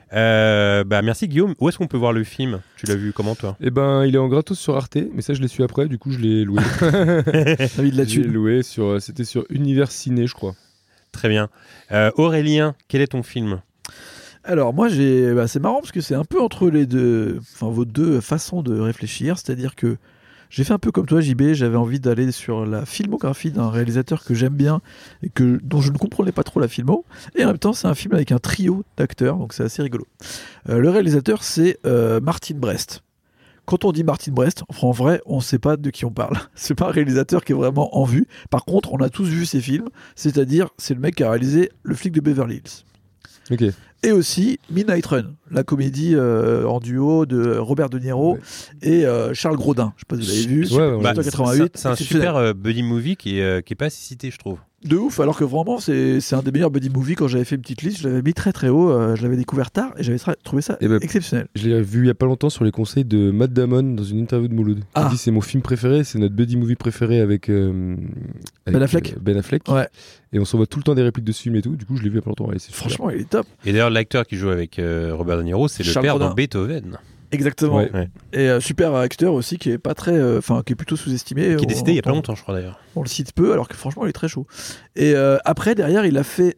Merci Guillaume. Où est-ce qu'on peut voir le film ? Tu l'as vu comment toi ? Eh ben, il est en gratos sur Arte, mais ça je l'ai su après. Du coup, je l'ai loué. Je l'ai loué c'était sur Univers Ciné, je crois. Très bien. Aurélien, quel est ton film ? Alors moi c'est marrant parce que c'est un peu entre les deux, enfin vos deux façons de réfléchir, c'est-à-dire que j'ai fait un peu comme toi JB, j'avais envie d'aller sur la filmographie d'un réalisateur que j'aime bien et dont je ne comprenais pas trop la filmo, et en même temps c'est un film avec un trio d'acteurs, donc c'est assez rigolo. Le réalisateur c'est Martin Brest. Quand on dit Martin Brest, en vrai, on ne sait pas de qui on parle. C'est pas un réalisateur qui est vraiment en vue. Par contre, on a tous vu ses films, c'est-à-dire c'est le mec qui a réalisé Le flic de Beverly Hills. Ok. Et aussi Midnight Run, la comédie en duo de Robert De Niro et Charles Grodin. Je sais pas si vous l'avez vu. Ouais, 88. C'est un super buddy movie qui est pas si cité, je trouve. De ouf, alors que vraiment c'est un des meilleurs buddy movies. Quand j'avais fait une petite liste, je l'avais mis très très haut, je l'avais découvert tard et j'avais trouvé ça exceptionnel. Je l'ai vu il y a pas longtemps sur les conseils de Matt Damon dans une interview de Mouloud. Il dit c'est mon film préféré, c'est notre buddy movie préféré avec Ben Affleck. Ouais. Et on s'envoie tout le temps des répliques de ce film et tout. Du coup, je l'ai vu il y a pas longtemps. Franchement, il est top. Et d'ailleurs, l'acteur qui joue avec Robert De Niro, c'est le père dans Beethoven. Exactement. Ouais. Et super acteur aussi qui est pas très, qui est plutôt sous-estimé. Qui est décédé il y a pas longtemps, je crois d'ailleurs. On le cite peu, alors que franchement il est très chaud. Et après derrière il a fait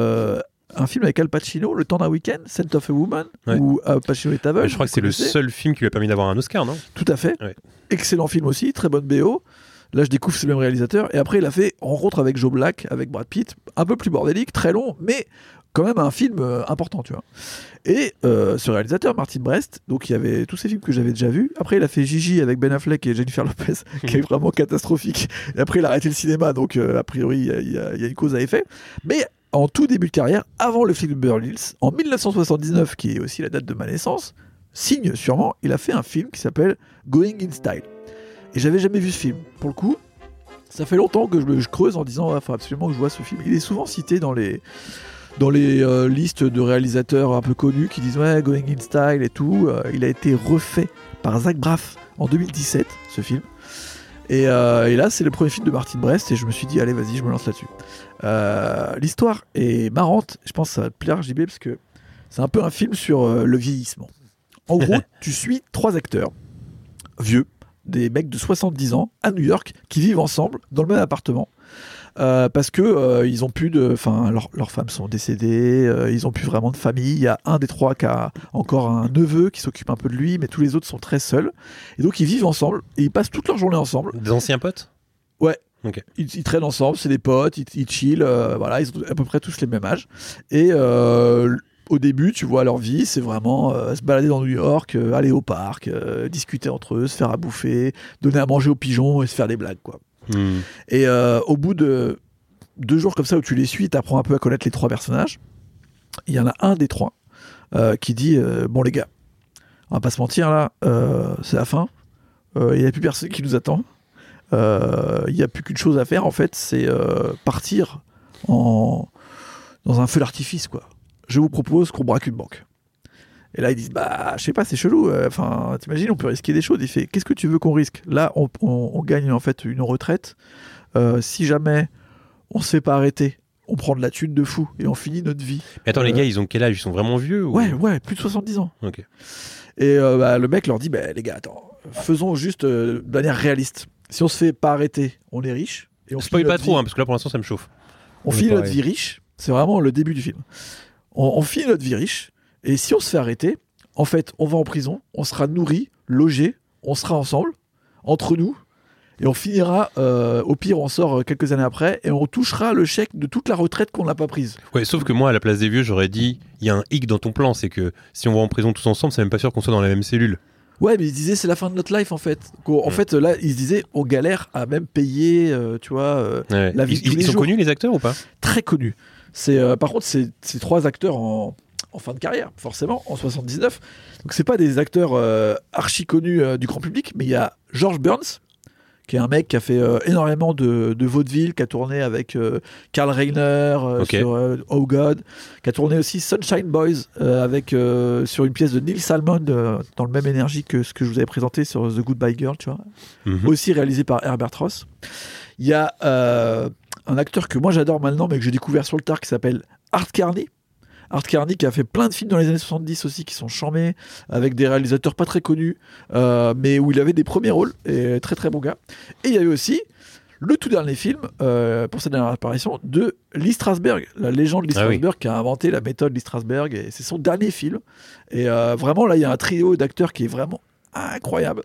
un film avec Al Pacino, Le temps d'un week-end, Scent of a Woman, où Al Pacino est aveugle. Je crois que c'est le seul film qui lui a permis d'avoir un Oscar, non ? Tout à fait. Ouais. Excellent film aussi, très bonne BO. Là je découvre c'est le même réalisateur. Et après il a fait Rencontre avec Joe Black, avec Brad Pitt, un peu plus bordélique, très long, mais quand même un film important, tu vois. Et ce réalisateur, Martin Brest, donc il y avait tous ces films que j'avais déjà vus. Après, il a fait Gigi avec Ben Affleck et Jennifer Lopez, qui est vraiment catastrophique. Et après, il a arrêté le cinéma, donc a priori, il y a une cause à effet. Mais en tout début de carrière, avant le film de Beverly Hills, en 1979, qui est aussi la date de ma naissance, signe sûrement, il a fait un film qui s'appelle Going in Style. Et j'avais jamais vu ce film. Pour le coup, ça fait longtemps que je creuse en disant, il faut absolument que je vois ce film. Il est souvent cité dans les listes de réalisateurs un peu connus qui disent ouais, Going in Style et tout. Il a été refait par Zach Braff en 2017, ce film. Et là, c'est le premier film de Martin Brest et je me suis dit, allez, vas-y, je me lance là-dessus. L'histoire est marrante. Je pense que ça va te plaire, JB, parce que c'est un peu un film sur le vieillissement. En gros, tu suis 3 acteurs vieux, des mecs de 70 ans à New York qui vivent ensemble dans le même appartement. Parce que ils ont plus de, leurs femmes sont décédées, ils ont plus vraiment de famille. Il y a un des 3 qui a encore un neveu qui s'occupe un peu de lui, mais tous les autres sont très seuls. Et donc ils vivent ensemble et ils passent toute leur journée ensemble. Des anciens potes ? Ouais. Okay. Ils traînent ensemble, c'est des potes, ils chillent, voilà, ils ont à peu près tous les mêmes âges. Et au début, tu vois, leur vie, c'est vraiment se balader dans New York, aller au parc, discuter entre eux, se faire à bouffer, donner à manger aux pigeons et se faire des blagues, quoi. Et au bout de 2 jours comme ça où tu les suis, tu apprends un peu à connaître les 3 personnages. Il y en a un des 3 qui dit bon les gars, on va pas se mentir là, c'est la fin, il n'y a plus personne qui nous attend, il n'y a plus qu'une chose à faire en fait, c'est partir dans un feu d'artifice quoi. Je vous propose qu'on braque une banque. Et là, ils disent, bah, je sais pas, c'est chelou. T'imagines, on peut risquer des choses. Il fait, qu'est-ce que tu veux qu'on risque ? Là, on gagne en fait une retraite. Si jamais on se fait pas arrêter, on prend de la thune de fou et on finit notre vie. Mais attends, les gars, ils ont quel âge ? Ils sont vraiment vieux ou... Ouais, plus de 70 ans. Ok. Et le mec leur dit, bah, les gars, attends, faisons juste de manière réaliste. Si on se fait pas arrêter, on est riche. Et on spoil pas trop, parce que là, pour l'instant, ça me chauffe. On finit notre vie riche. C'est vraiment le début du film. On finit notre vie riche. Et si on se fait arrêter, en fait, on va en prison, on sera nourri, logé, on sera ensemble, entre nous, et on finira, au pire, on sort quelques années après, et on touchera le chèque de toute la retraite qu'on n'a pas prise. Ouais, sauf que moi, à la place des vieux, j'aurais dit, il y a un hic dans ton plan, c'est que si on va en prison tous ensemble, c'est même pas sûr qu'on soit dans la même cellule. Ouais, mais ils disaient c'est la fin de notre life en fait. En fait, là, ils se disaient on galère à même payer, tu vois, la vie de tous les jours. Ils sont connus les acteurs ou pas ? Très connus. Par contre, c'est 3 acteurs en fin de carrière, forcément, en 79. Donc c'est pas des acteurs archi connus du grand public, mais il y a George Burns, qui est un mec qui a fait énormément de vaudeville, qui a tourné avec Karl Reiner sur Oh God, qui a tourné aussi Sunshine Boys sur une pièce de Neil Salmon dans le même énergie que ce que je vous avais présenté sur The Goodbye Girl, tu vois. Aussi réalisé par Herbert Ross. Il y a un acteur que moi j'adore maintenant, mais que j'ai découvert sur le tard, qui s'appelle Art Carney. Art Carney qui a fait plein de films dans les années 70 aussi qui sont charmés, avec des réalisateurs pas très connus, mais où il avait des premiers rôles, et très très bon gars. Et il y a eu aussi le tout dernier film, pour sa dernière apparition, de Lee Strasberg, la légende Lee Strasberg, qui a inventé la méthode Lee Strasberg, et c'est son dernier film. Et vraiment là il y a un trio d'acteurs qui est vraiment incroyable.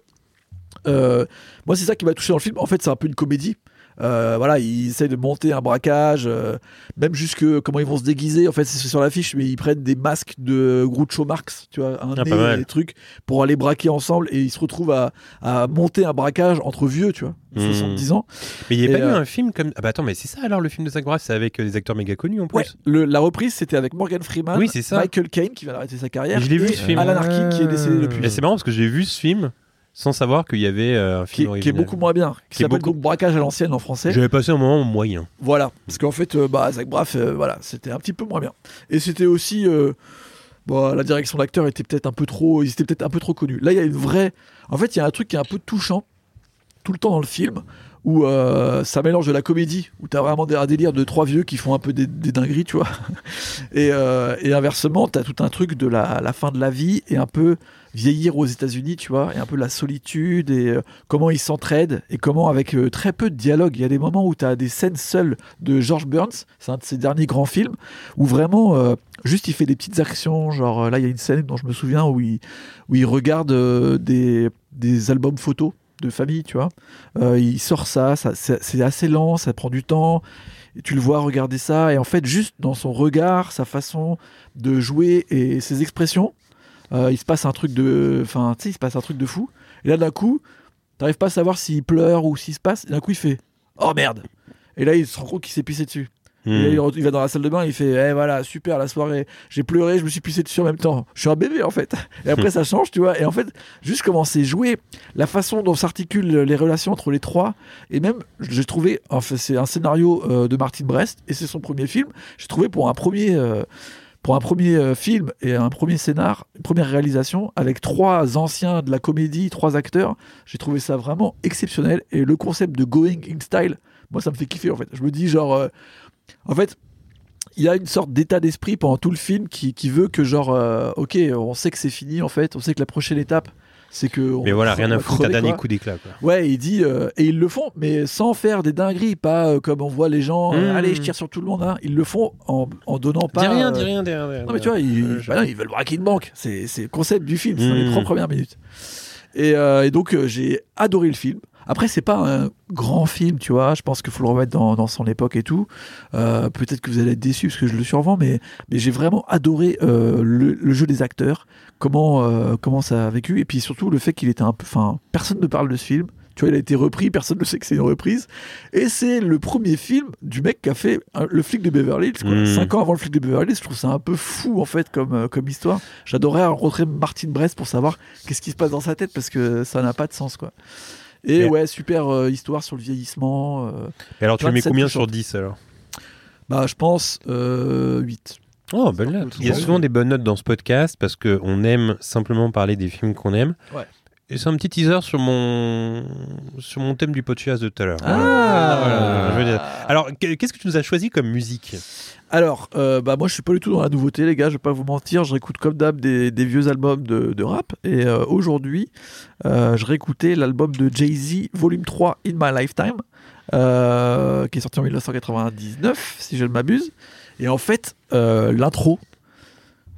Moi c'est ça qui m'a touché dans le film. En fait c'est un peu une comédie. Voilà, ils essayent de monter un braquage, même jusque comment ils vont se déguiser. En fait, c'est sur l'affiche, mais ils prennent des masques de Groucho Marx, tu vois, un nez et des trucs, pour aller braquer ensemble. Et ils se retrouvent à monter un braquage entre vieux, tu vois, 70 ans. Mais il n'y a pas eu un film comme. Ah bah attends, mais c'est ça alors le film de Zach Braff, c'est avec des acteurs méga connus en plus. Ouais, la reprise, c'était avec Morgan Freeman, Michael Caine qui va arrêter sa carrière, je l'ai vu, ce film. Alan Arkin qui est décédé depuis. Et c'est marrant parce que j'ai vu ce film sans savoir qu'il y avait un film original. Qui est beaucoup moins bien, qui s'appelle donc Braquage à l'ancienne en français. J'avais passé un moment moyen. Voilà, parce qu'en fait, Zach Braff, voilà, c'était un petit peu moins bien. Et c'était aussi, la direction d'acteur était peut-être un peu trop, ils étaient peut-être un peu trop connus. Là, il y a une vraie, en fait, il y a un truc qui est un peu touchant tout le temps dans le film, où ça mélange de la comédie, où t'as vraiment un délire de 3 vieux qui font un peu des dingueries, tu vois. Et inversement, t'as tout un truc de la fin de la vie et un peu vieillir aux États-Unis, tu vois, et un peu la solitude et comment ils s'entraident et comment avec très peu de dialogue. Il y a des moments où tu as des scènes seules de George Burns, c'est un de ses derniers grands films, où vraiment juste il fait des petites actions, genre là il y a une scène dont je me souviens où il regarde des albums photos de famille, tu vois. Il sort ça c'est assez lent, ça prend du temps. Et tu le vois regarder ça, et en fait juste dans son regard, sa façon de jouer et ses expressions, il se passe un truc de fou. Et là d'un coup t'arrives pas à savoir s'il pleure ou s'il se passe, et d'un coup il fait oh merde, et là il se rend compte qu'il s'est pissé dessus. Et là, il va dans la salle de bain, il fait voilà, super la soirée, j'ai pleuré, je me suis pissé dessus en même temps, je suis un bébé en fait. Et après ça change, tu vois. Et en fait juste comment c'est joué, la façon dont s'articulent les relations entre les trois, et même j'ai trouvé, enfin, c'est un scénario de Martin Brest et c'est son premier film. J'ai trouvé pour un premier film et un premier scénar, une première réalisation, avec 3 anciens de la comédie, 3 acteurs, j'ai trouvé ça vraiment exceptionnel. Et le concept de going in style, moi ça me fait kiffer en fait. Je me dis genre, en fait, il y a une sorte d'état d'esprit pendant tout le film qui veut que genre, ok, on sait que c'est fini en fait, on sait que la prochaine étape, c'est que... Mais voilà, rien à foutre, un dernier coup d'éclat, quoi. Ouais, il dit, et ils le font, mais sans faire des dingueries, pas comme on voit les gens, allez, je tire sur tout le monde, hein. Ils le font en donnant pas... Dis rien. Non mais tu vois, ils veulent braquer une banque, c'est le concept du film, c'est dans les 3 premières minutes. Et donc, j'ai adoré le film. Après, c'est pas un grand film, tu vois. Je pense qu'il faut le remettre dans son époque et tout. Peut-être que vous allez être déçus parce que je le survends, mais j'ai vraiment adoré le jeu des acteurs, comment ça a vécu, et puis surtout le fait qu'il était un peu... Enfin, personne ne parle de ce film. Tu vois, il a été repris, personne ne sait que c'est une reprise. Et c'est le premier film du mec qui a fait le flic de Beverly Hills, 5 ans avant le flic de Beverly Hills. Je trouve ça un peu fou, en fait, comme histoire. J'adorerais rencontrer Martin Brest pour savoir qu'est-ce qui se passe dans sa tête, parce que ça n'a pas de sens, quoi. Et ouais, super histoire sur le vieillissement. Et alors, tu le mets combien sur 10 alors ? Bah, je pense 8. Oh, bonne note. Il y a souvent des bonnes notes dans ce podcast parce qu'on aime simplement parler des films qu'on aime. Ouais. Et c'est un petit teaser sur mon thème du podcast de tout à l'heure. Voilà. Alors, qu'est-ce que tu nous as choisi comme musique ? Alors, moi je suis pas du tout dans la nouveauté, les gars, je vais pas vous mentir, je réécoute comme d'hab des vieux albums de rap, et aujourd'hui je réécoutais l'album de Jay-Z Volume 3 In My Lifetime, qui est sorti en 1999 si je ne m'abuse, et en fait l'intro,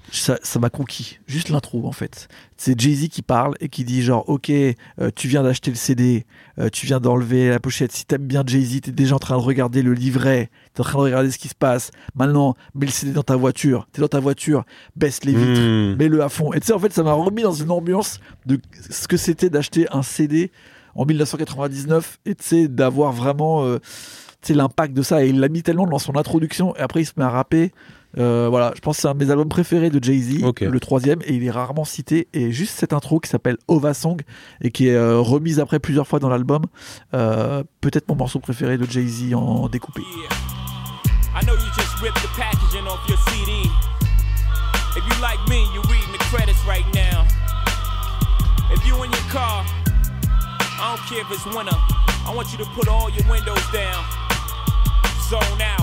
ça m'a conquis. Juste l'intro, en fait. C'est Jay-Z qui parle et qui dit genre, ok, tu viens d'acheter le CD, tu viens d'enlever la pochette. Si t'aimes bien Jay-Z, t'es déjà en train de regarder le livret, t'es en train de regarder ce qui se passe. Maintenant, mets le CD dans ta voiture. T'es dans ta voiture, baisse les vitres, mets-le à fond. Et tu sais, en fait, ça m'a remis dans une ambiance de ce que c'était d'acheter un CD en 1999 et tu sais, d'avoir vraiment l'impact de ça. Et il l'a mis tellement dans son introduction et après, il se met à rapper. Voilà, je pense que c'est un de mes albums préférés de Jay-Z, le 3e, et il est rarement cité. Et juste cette intro qui s'appelle Ova Song et qui est remise après plusieurs fois dans l'album, peut-être mon morceau préféré de Jay-Z en découpé. I know you just ripped the packaging off your CD. If you like me, you're reading the credits right now. If you in your car, I don't care if it's winter, I want you to put all your windows down. Zone out.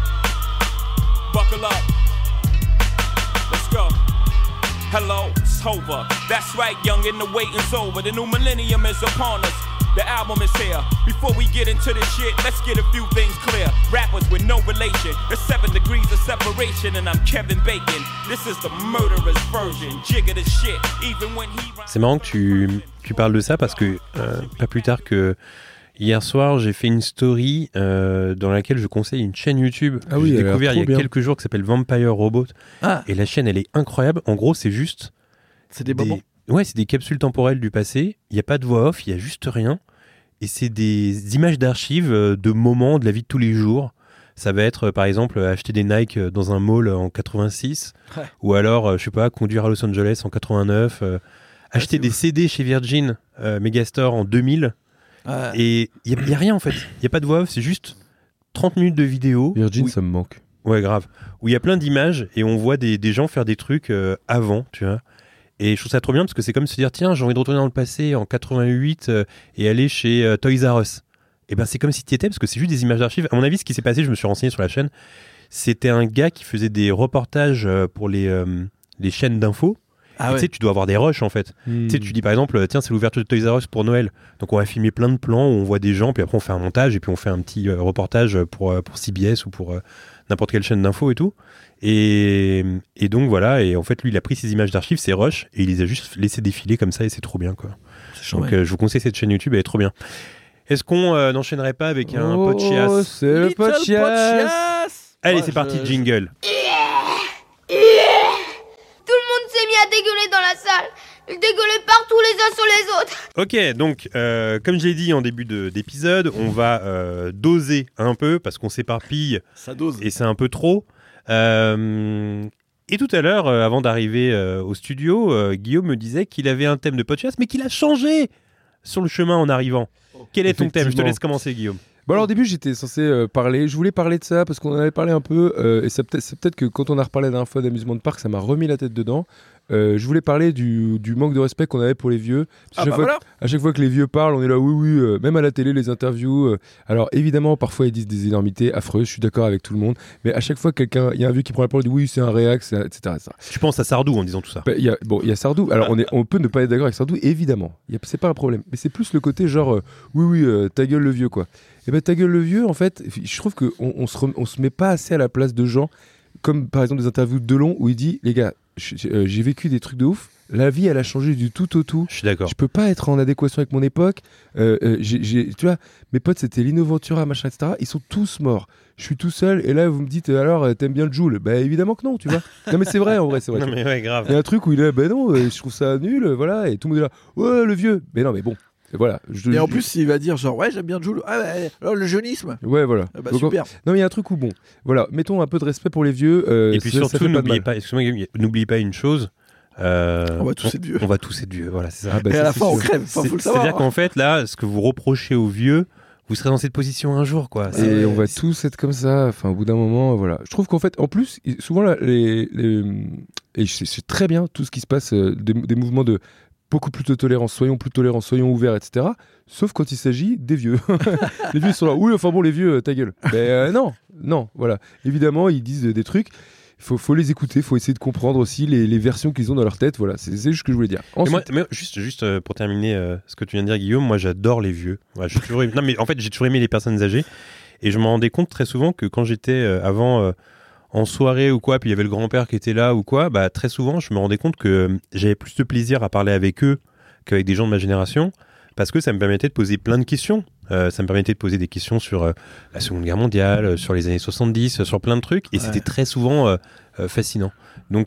Buckle up. Let's go. Hello, it's Hova. That's right, youngin', the waiting's over. The new millennium is upon us. The album is here. Before we get into this shit, let's get a few things clear. Rappers with no relation. There's 7 degrees of separation, and I'm Kevin Bacon. This is the murderer's version. Jigga the shit. Even when he... C'est marrant que tu parles de ça parce que pas plus tard que hier soir, j'ai fait une story dans laquelle je conseille une chaîne YouTube que j'ai découvert il y a quelques jours qui s'appelle Vampire Robot. Et la chaîne, elle est incroyable. En gros, c'est juste... C'est des moments. Ouais, c'est des capsules temporelles du passé. Il n'y a pas de voix off, il n'y a juste rien. Et c'est des images d'archives de moments de la vie de tous les jours. Ça va être, par exemple, acheter des Nike dans un mall en 86. Ouais. Ou alors, je sais pas, conduire à Los Angeles en 89. Acheter des CD chez Virgin Megastore en 2000. Et il n'y a rien, en fait. Il n'y a pas de voix off, c'est juste 30 minutes de vidéo. Virgin, ça me manque. Ouais, grave. Où il y a plein d'images et on voit des gens faire des trucs avant, tu vois. Et je trouve ça trop bien parce que c'est comme se dire tiens, j'ai envie de retourner dans le passé en 88 et aller chez Toys R Us. Et ben c'est comme si tu y étais parce que c'est juste des images d'archives. À mon avis, ce qui s'est passé, je me suis renseigné sur la chaîne, c'était un gars qui faisait des reportages pour les chaînes d'infos. Tu sais, tu dois avoir des rushs en fait. Tu sais, tu dis par exemple tiens, c'est l'ouverture de Toys R Us pour Noël. Donc on va filmer plein de plans où on voit des gens, puis après on fait un montage et puis on fait un petit reportage pour CBS ou pour n'importe quelle chaîne d'infos et tout. Et donc voilà, et en fait lui il a pris ces images d'archives, ces rushs, et il les a juste laissé défiler comme ça et c'est trop bien quoi. Donc je vous conseille cette chaîne YouTube, elle est trop bien. Est-ce qu'on n'enchaînerait pas avec un podcast? C'est le podcast. Allez, c'est parti, jingle. Tout le monde s'est mis à dégueuler dans la salle. Ils dégueulaient partout les uns sur les autres. Ok, donc comme je l'ai dit en début d'épisode, on va doser un peu parce qu'on s'éparpille. Ça dose. Et c'est un peu trop. Et tout à l'heure, avant d'arriver au studio, Guillaume me disait qu'il avait un thème de podcast, mais qu'il a changé sur le chemin en arrivant. Quel est ton thème? Je te laisse commencer, Guillaume. Bon, alors au début, j'étais censé parler. Je voulais parler de ça parce qu'on en avait parlé un peu. Et c'est peut-être que quand on a reparlé la dernière fois d'amusement de parc, ça m'a remis la tête dedans. Je voulais parler du manque de respect qu'on avait pour les vieux. À chaque fois que les vieux parlent, on est là, oui, même à la télé, les interviews. Alors évidemment, parfois ils disent des énormités affreuses, je suis d'accord avec tout le monde. Mais à chaque fois, il y a un vieux qui prend la parole et dit oui, c'est un réac, etc. Tu penses à Sardou en disant tout ça? Il y a Sardou. Alors on peut ne pas être d'accord avec Sardou, évidemment. C'est pas un problème. Mais c'est plus le côté genre, oui, ta gueule le vieux, quoi. Et ben ta gueule le vieux, en fait, je trouve qu'on se met pas assez à la place de gens, comme par exemple des interviews de Delon où il dit, les gars, j'ai vécu des trucs de ouf. La vie, elle a changé du tout au tout. Je suis d'accord. Je peux pas être en adéquation avec mon époque. Tu vois, mes potes, c'était Lino Ventura, machin, etc. Ils sont tous morts. Je suis tout seul. Et là, vous me dites, alors, t'aimes bien le Joule? Bah, évidemment que non, tu vois. Non, mais c'est vrai, en vrai, c'est vrai. Non, mais ouais, grave. Il y a un truc où il est, bah non, je trouve ça nul, voilà. Et tout le monde est là, ouais, le vieux. Mais non, mais bon. Et voilà. Et en plus, il va dire genre, ouais, j'aime bien Joule. Ah, ouais, alors le jeunisme. Ouais, voilà. Bah, super. Non, mais il y a un truc où, bon, voilà, mettons un peu de respect pour les vieux. Et puis surtout, n'oubliez pas une chose. On va tous être vieux. On va tous être vieux, voilà, c'est ça. Et à la fin, on crève. Faut le savoir. C'est-à-dire qu'en fait, là, ce que vous reprochez aux vieux, vous serez dans cette position un jour, quoi. Et on va tous être comme ça. Enfin, au bout d'un moment, voilà. Je trouve qu'en fait, en plus, souvent, et c'est très bien tout ce qui se passe, des mouvements de beaucoup plus de tolérance, soyons plus tolérants, soyons ouverts, etc. Sauf quand il s'agit des vieux. Les vieux sont là, oui, enfin bon, les vieux, ta gueule. Mais non, voilà. Évidemment, ils disent des trucs. Faut les écouter, faut essayer de comprendre aussi les versions qu'ils ont dans leur tête. Voilà, c'est juste ce que je voulais dire. Ensuite... Mais juste pour terminer ce que tu viens de dire, Guillaume, moi j'adore les vieux. Ouais, j'ai toujours aimé les personnes âgées. Et je me rendais compte très souvent que quand j'étais avant en soirée ou quoi, puis il y avait le grand-père qui était là ou quoi, bah très souvent je me rendais compte que j'avais plus de plaisir à parler avec eux qu'avec des gens de ma génération, parce que ça me permettait de poser plein de questions. Ça me permettait de poser des questions sur la Seconde Guerre mondiale, sur les années 70, sur plein de trucs, et c'était très souvent fascinant. Donc,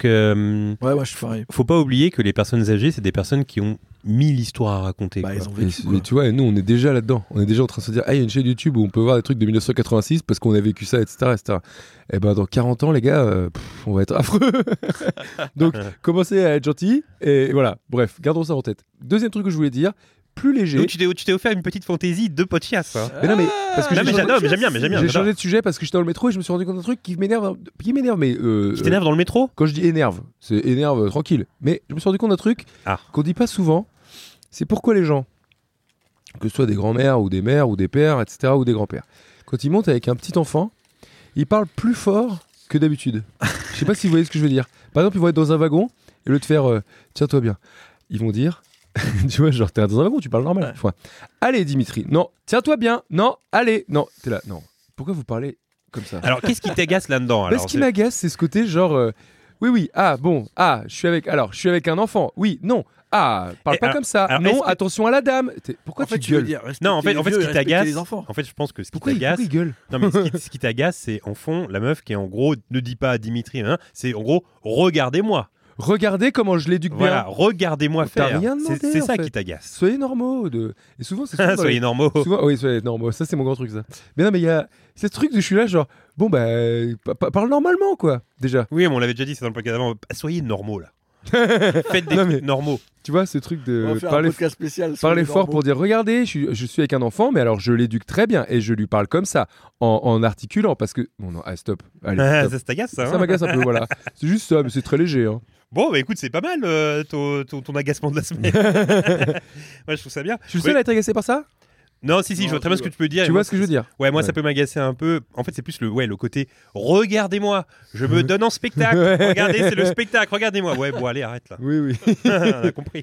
je suis pareil. Faut pas oublier que les personnes âgées, c'est des personnes qui ont 1000 histoires à raconter. Bah, ils ont vécu, mais tu vois, nous, on est déjà là-dedans. On est déjà en train de se dire, il y a une chaîne YouTube où on peut voir des trucs de 1986 parce qu'on a vécu ça, etc. Et ben, dans 40 ans, les gars, on va être affreux. Donc, commencez à être gentils. Et voilà. Bref, gardons ça en tête. Deuxième truc que je voulais dire, plus léger. Donc, tu t'es offert une petite fantaisie de podcast. Hein. Mais non, mais parce que j'aime bien. J'ai changé de sujet parce que j'étais dans le métro et je me suis rendu compte d'un truc qui m'énerve. Qui t'énerve dans le métro ? Quand je dis énerve, c'est énerve tranquille. Mais je me suis rendu compte d'un truc qu'on dit pas souvent. C'est pourquoi les gens, que ce soit des grands-mères ou des mères ou des pères, etc., ou des grands-pères, quand ils montent avec un petit enfant, ils parlent plus fort que d'habitude. Je sais pas si vous voyez ce que je veux dire. Par exemple, ils vont être dans un wagon et au lieu de faire tiens-toi bien, ils vont dire. Tu vois, genre, t'es dans un wagon, tu parles normal. Ouais. Allez, Dimitri. Non, tiens-toi bien. Non, allez. Non, t'es là. Non. Pourquoi vous parlez comme ça ? Alors, qu'est-ce qui t'agace là-dedans ? Ce qui m'agace, c'est ce côté genre. Oui. Ah, bon. Ah, je suis avec un enfant. Oui, non. Ah, parle pas comme ça. Alors, non, attention à la dame. Pourquoi tu gueules ? Non, en fait, ce qui t'agace. En fait, je pense que ce qui t'agace. Pourquoi il gueule ? Non, mais ce qui t'agace, c'est en fond, la meuf qui est en gros, ne dit pas à Dimitri, hein, c'est en gros, regardez-moi. Regardez comment je l'éduque bien. Voilà, regardez-moi faire. T'as rien demandé, c'est ça qui t'agace. Soyez normaux. Et souvent, c'est souvent soyez normaux. Oui, soyez normaux. Ça, c'est mon grand truc, ça. Mais non, mais il y a ce truc de je suis là, genre, bon, bah, parle normalement, quoi, déjà. Oui, mais on l'avait déjà dit, c'est dans le podcast avant. Soyez normaux, là. Faites des trucs normaux. Tu vois, ce truc de parler spécial. Parler fort pour dire, regardez, je suis avec un enfant, mais alors je l'éduque très bien et je lui parle comme ça, en articulant, parce que. Bon, non, stop. Allez, stop. Ça t'agace, ça. Ça m'agace un peu, voilà. C'est juste ça, mais c'est très léger, hein. Bon, bah écoute, c'est pas mal ton agacement de la semaine. Moi, je trouve ça bien. Je suis seul à être agacé par ça ? Non, si, je vois très bien ce que tu peux dire. Tu vois ce que je veux dire ? Ouais, moi, ça peut m'agacer un peu. En fait, c'est plus le côté regardez-moi, je me donne en spectacle. Regardez, c'est le spectacle, regardez-moi. Ouais, bon, allez, arrête là. Oui. On a compris.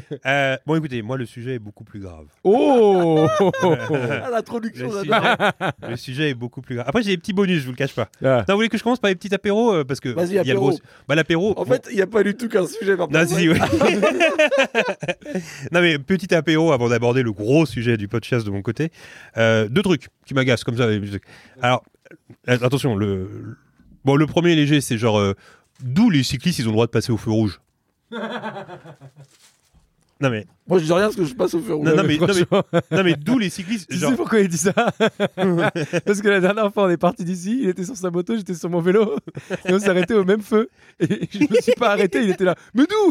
Bon, écoutez, moi, le sujet est beaucoup plus grave. Oh l'introduction, le sujet est beaucoup plus grave. Après, j'ai des petits bonus, je vous le cache pas. Non, vous voulez que je commence par les petits apéros parce que vas-y, y a le gros. Bah, l'apéro. En fait, il n'y a pas du tout qu'un sujet. Non, si, oui. Non, mais petit apéro avant d'aborder le gros sujet du podcast de mon côté. Deux trucs qui m'agacent comme ça. Alors, attention, le premier léger, c'est genre d'où les cyclistes ils ont le droit de passer au feu rouge. Non mais moi je dis rien parce que je passe au feu rouge. Non mais d'où les cyclistes. Tu sais pourquoi il dit ça ? Parce que la dernière fois on est parti d'ici, il était sur sa moto, j'étais sur mon vélo et on s'est arrêté au même feu et je me suis pas arrêté, il était là. Mais d'où ?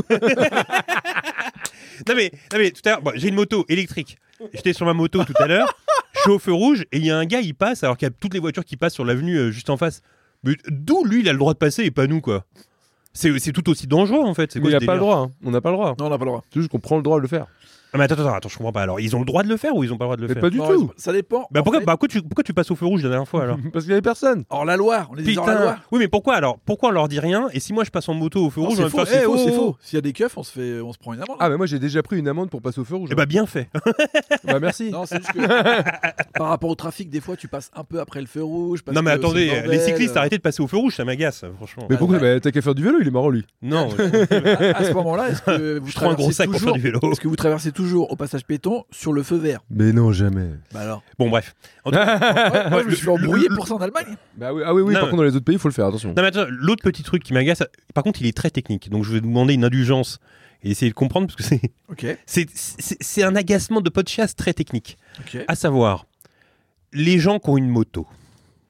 Non mais tout à l'heure, j'ai une moto électrique. J'étais sur ma moto tout à l'heure, je suis au feu rouge et il y a un gars, il passe alors qu'il y a toutes les voitures qui passent sur l'avenue juste en face. Mais d'où lui il a le droit de passer et pas nous quoi ? C'est tout aussi dangereux en fait. Mais il n'a pas le droit. Hein. On n'a pas le droit. Non, on n'a pas le droit. C'est juste qu'on prend le droit de le faire. Ah, mais attends, je comprends pas. Alors, ils ont le droit de le faire ou ils ont pas le droit de le faire ? Pas du tout. Ça dépend. Pourquoi tu passes au feu rouge la dernière fois alors ? Parce qu'il y avait personne. Or la loi, on est des hors la loi. Oui, mais pourquoi alors ? Pourquoi on leur dit rien ? Et si moi je passe en moto au feu rouge, c'est faux. S'il y a des keufs, on se prend une amende. Ah, mais moi j'ai déjà pris une amende pour passer au feu rouge. Eh bah bien fait. Bah merci. Non, c'est juste que par rapport au trafic, des fois tu passes un peu après le feu rouge. Non mais attendez, les cyclistes arrêtez de passer au feu rouge, ça m'agace, franchement. Mais pourquoi ? T'as qu'à faire du vélo, il est marrant lui. Non. À ce moment-là, est-ce que vous prends un gros sac pour faire du vélo ? Est-ce que vous traversez toujours au passage piéton sur le feu vert ? Mais non, jamais. Bah alors. Bon bref. Moi je me suis embrouillé pour ça en Allemagne. Bah oui, oui. Par contre dans les autres pays, il faut le faire, attention. Non mais attends, l'autre petit truc qui m'agace, par contre, il est très technique. Donc je vais vous demander une indulgence et essayer de comprendre parce que c'est un agacement de podcast très technique. À savoir, les gens qui ont une moto, d'accord ?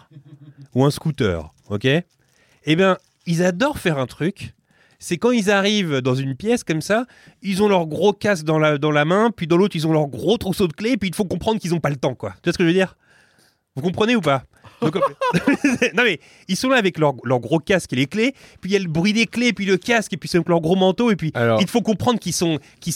Ou un scooter, ok ? Eh bien, ils adorent faire un truc. C'est quand ils arrivent dans une pièce comme ça, ils ont leur gros casque dans la main, puis dans l'autre, ils ont leur gros trousseau de clés, puis il faut comprendre qu'ils n'ont pas le temps, quoi. Tu vois ce que je veux dire ? Vous comprenez ou pas ? Donc, non mais, ils sont là avec leur gros casque et les clés, puis il y a le bruit des clés, puis le casque, et puis c'est avec leur gros manteau, et puis il faut comprendre qu'ils sont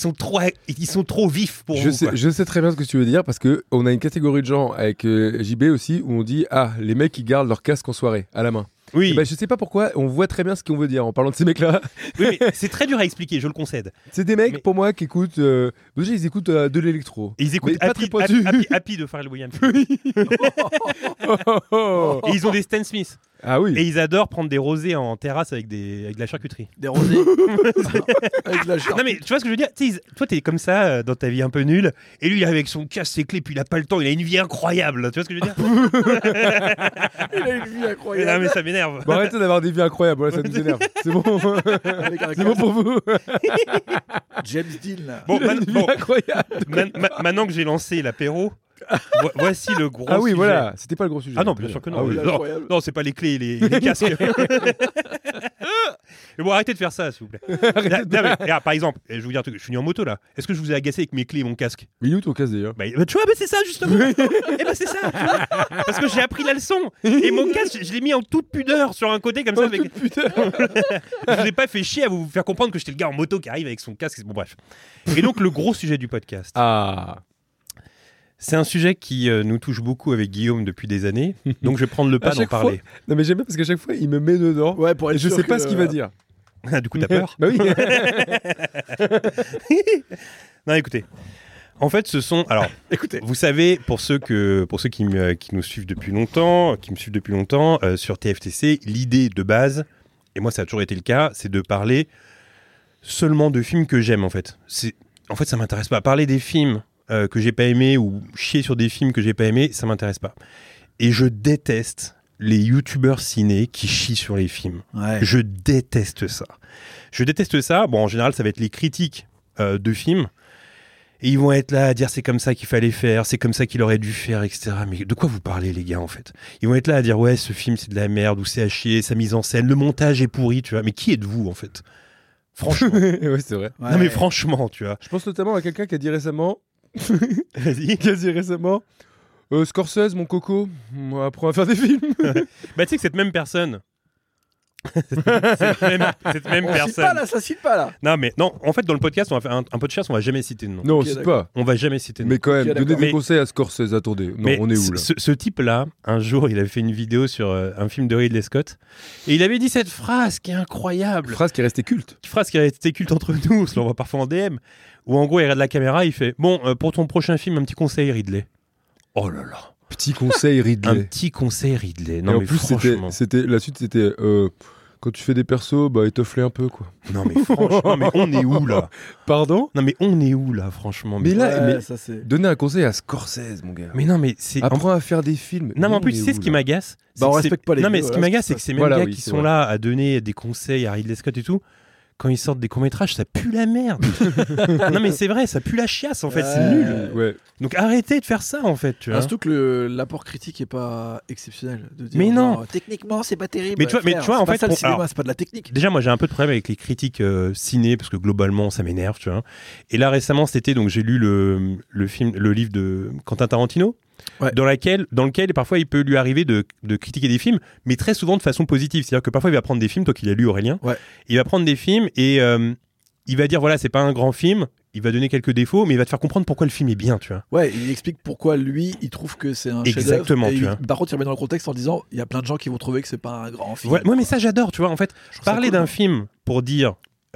trop vifs pour vous. Je sais très bien ce que tu veux dire, parce qu'on a une catégorie de gens avec JB aussi, où on dit, les mecs qui gardent leur casque en soirée, à la main. Oui. Je sais pas pourquoi, on voit très bien ce qu'on veut dire en parlant de ces mecs-là. Oui, mais c'est très dur à expliquer, je le concède. C'est des mecs, pour moi, qui écoutent. Déjà, ils écoutent de l'électro. Et ils écoutent Happy de Pharrell Williams. Oui. Et ils ont des Stan Smith. Ah oui. Et ils adorent prendre des rosés en terrasse avec de la charcuterie. Des rosés avec de la charcuterie. Non mais tu vois ce que je veux dire, toi t'es comme ça dans ta vie un peu nulle, et lui il arrive avec son casque, ses clés, puis il a pas le temps, il a une vie incroyable, tu vois ce que je veux dire. Il a une vie incroyable. Non mais ça m'énerve. Bon, arrêtez d'avoir des vies incroyables, voilà, ça nous énerve. C'est bon. C'est bon pour vous. James Dean là. Bon, Incroyable. Maintenant que j'ai lancé l'apéro, voici le gros Ah oui, sujet. voilà, c'était pas le gros sujet. Ah non, bien sûr que non. Ah oui. Non, non, c'est pas les clés, les casques. Mais bon, arrêtez de faire ça, s'il vous plaît. Par exemple, je vais vous dire un truc, je suis venu en moto là. Est-ce que je vous ai agacé avec mes clés et mon casque? Mais il est où ton casque d'ailleurs? Tu vois, c'est ça justement. C'est ça. Tu vois, parce que j'ai appris la leçon. Et mon casque, je l'ai mis en toute pudeur sur un côté comme ça. Avec... Je vous ai pas fait chier à vous faire comprendre que j'étais le gars en moto qui arrive avec son casque. Bon, bref. Et donc, le gros sujet du podcast. Ah. C'est un sujet qui nous touche beaucoup avec Guillaume depuis des années, donc je vais prendre le pas d'en parler. Non mais j'aime bien parce qu'à chaque fois il me met dedans. Ouais, pour être et je sais pas ce qu'il va dire. Du coup t'as peur? Bah oui. Non écoutez, en fait ce sont... Alors, écoutez, vous savez, pour ceux qui nous suivent depuis longtemps, sur TFTC, l'idée de base, et moi ça a toujours été le cas, c'est de parler seulement de films que j'aime en fait. En fait ça m'intéresse pas. Parler des films que j'ai pas aimé ou chier sur des films que j'ai pas aimé, ça m'intéresse pas. Et je déteste les youtubeurs ciné qui chient sur les films. Ouais. Je déteste ça. Bon, en général, ça va être les critiques de films. Et ils vont être là à dire c'est comme ça qu'il fallait faire, c'est comme ça qu'il aurait dû faire, etc. Mais de quoi vous parlez, les gars, en fait? Ils vont être là à dire ouais, ce film c'est de la merde, ou c'est à chier, sa mise en scène, le montage est pourri, tu vois. Mais qui êtes-vous, en fait? Franchement. Ouais, c'est vrai. Ouais. Non, mais franchement, tu vois. Je pense notamment à quelqu'un qui a dit récemment. Vas-y. Qui a dit récemment Scorsese, mon coco, apprends à faire des films. Bah, tu sais que cette même personne. cette même personne. Cite pas là, ça cite pas là. Non, mais non, en fait, dans le podcast, on va faire un podcast, on va jamais citer de nom. Non, Ok, c'est pas. On va jamais citer de nom. Mais quand même, Ok, donnez des Mais- conseils à Scorsese, attendez. Non, Mais on est où là? ce type-là, un jour, il avait fait une vidéo sur un film de Ridley Scott. Et il avait dit cette phrase qui est incroyable. Phrase qui est restée culte. Une phrase qui a été culte entre nous, parce qu'on voit parfois en DM. Où en gros, il regarde la caméra, il fait bon, pour ton prochain film, un petit conseil, Ridley. Oh là là. Petit conseil Un Ridley. petit conseil, Ridley. Et Non, en mais plus, franchement. la suite, c'était quand tu fais des persos, bah étoffe-les un peu, quoi. Non, mais franchement, mais on est où là? Pardon? Non, mais on est où là, franchement? Mais là, Ouais, mais ça c'est. donnez un conseil à Scorsese, mon gars. Mais non, mais c'est. Apprends à faire des films. Non, mais en on plus, est tu sais où, ce qui là m'agace? Bah, on C'est- respecte pas les Non, mais vieux, ce qui voilà, m'agace, c'est c'est que ça. ces mêmes Voilà, gars oui, qui c'est sont vrai. là à donner des conseils à Ridley Scott et tout, quand ils sortent des courts-métrages, ça pue la merde. Non, mais c'est vrai, ça pue la chiasse en fait, c'est Ouais. nul. Ouais. Donc arrêtez de faire ça en fait, tu vois. Surtout que l'apport critique est pas exceptionnel. De dire, Mais non. genre, techniquement, c'est pas terrible. Mais tu vois- mais frère, tu vois, c'est en pas fait, ça, le on- cinéma, alors- c'est pas de la technique. Déjà, moi j'ai un peu de problème avec les critiques ciné parce que globalement ça m'énerve, tu vois. Et là récemment, cet été, donc j'ai lu le livre de Quentin Tarantino. Ouais. Dans lequel parfois il peut lui arriver de critiquer des films, mais très souvent de façon positive. C'est-à-dire que parfois il va prendre des films, toi qui l'as lu Aurélien, Ouais. il va prendre des films et il va dire voilà c'est pas un grand film, il va donner quelques défauts, mais il va te faire comprendre pourquoi le film est bien, tu vois. Ouais, il explique pourquoi lui, il trouve que c'est un chef-d'œuvre. Exactement, Et tu il- vois. Par contre, il remet dans le contexte en disant il y a plein de gens qui vont trouver que c'est pas un grand film. Ouais, moi mais ça j'adore, tu vois. En fait, Je trouve ça parler cool, d'un moi. film pour dire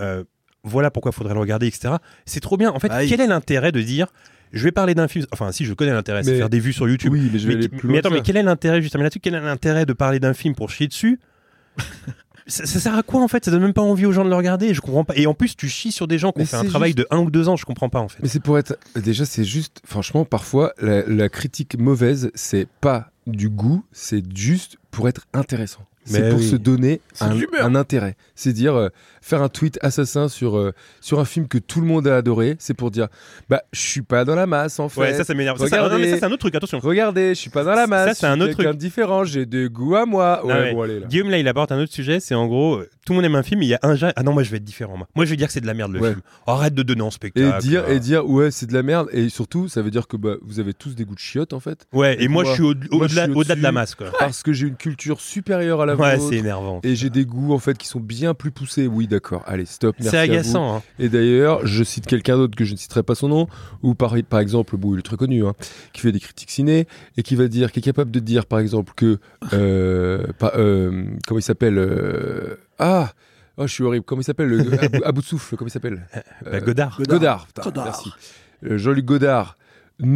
voilà pourquoi faudrait le regarder, etc. C'est trop bien. En fait, Bah oui. quel est l'intérêt de dire je vais parler d'un film, enfin si je connais l'intérêt, c'est Mais- faire des vues sur YouTube. Oui, mais je vais Mais, aller plus mais loin attends, que mais ça. quel est l'intérêt, justement là-dessus, quel est l'intérêt de parler d'un film pour chier dessus? Ça sert à quoi en fait? Ça donne même pas envie aux gens de le regarder, je comprends pas. Et en plus, tu chies sur des gens qui ont Mais fait un c'est travail juste- de 1 ou 2 ans, je comprends pas en fait. Mais c'est pour être. Déjà, c'est juste. Franchement, parfois, la critique mauvaise, c'est pas du goût, c'est juste pour être intéressant. C'est Mais pour oui. se donner C'est de l'humeur. un intérêt. C'est dire faire un tweet assassin sur un film que tout le monde a adoré. C'est pour dire bah je suis pas dans la masse en fait. Ouais, ça m'énerve. Ça, non, mais ça c'est un autre truc, attention. Regardez, je suis pas dans la masse. Ça, c'est un je suis autre quelqu'un truc. de différent. J'ai des goûts à moi. Ouais, Ah ouais. bon allez là. Guillaume là il apporte un autre sujet, c'est en gros tout le monde aime un film, mais il y a un genre ah non moi je vais être différent moi je vais dire que c'est de la merde le Ouais. film. Arrête de donner en spectacle. Et dire ouais c'est de la merde et surtout ça veut dire que bah, vous avez tous des goûts de chiottes en fait Ouais, et moi je suis moi, je au-delà suis au-delà de la au-dessus. masse quoi. parce que j'ai une culture supérieure à la Ouais, vôtre. c'est énervant. Et j'ai des goûts en fait qui sont bien plus poussés. Oui, d'accord. Allez, stop. Merci C'est à vous. agaçant. Hein. Et d'ailleurs, je cite quelqu'un d'autre que je ne citerai pas son nom, ou par exemple, bon, il est très connu, hein, qui fait des critiques ciné et qui est capable de dire, par exemple, que comment il s'appelle oh, je suis horrible. Comment il s'appelle à bout de souffle. Comment il s'appelle Godard. Godard. Putain, Godard. Merci. Jean-Luc Godard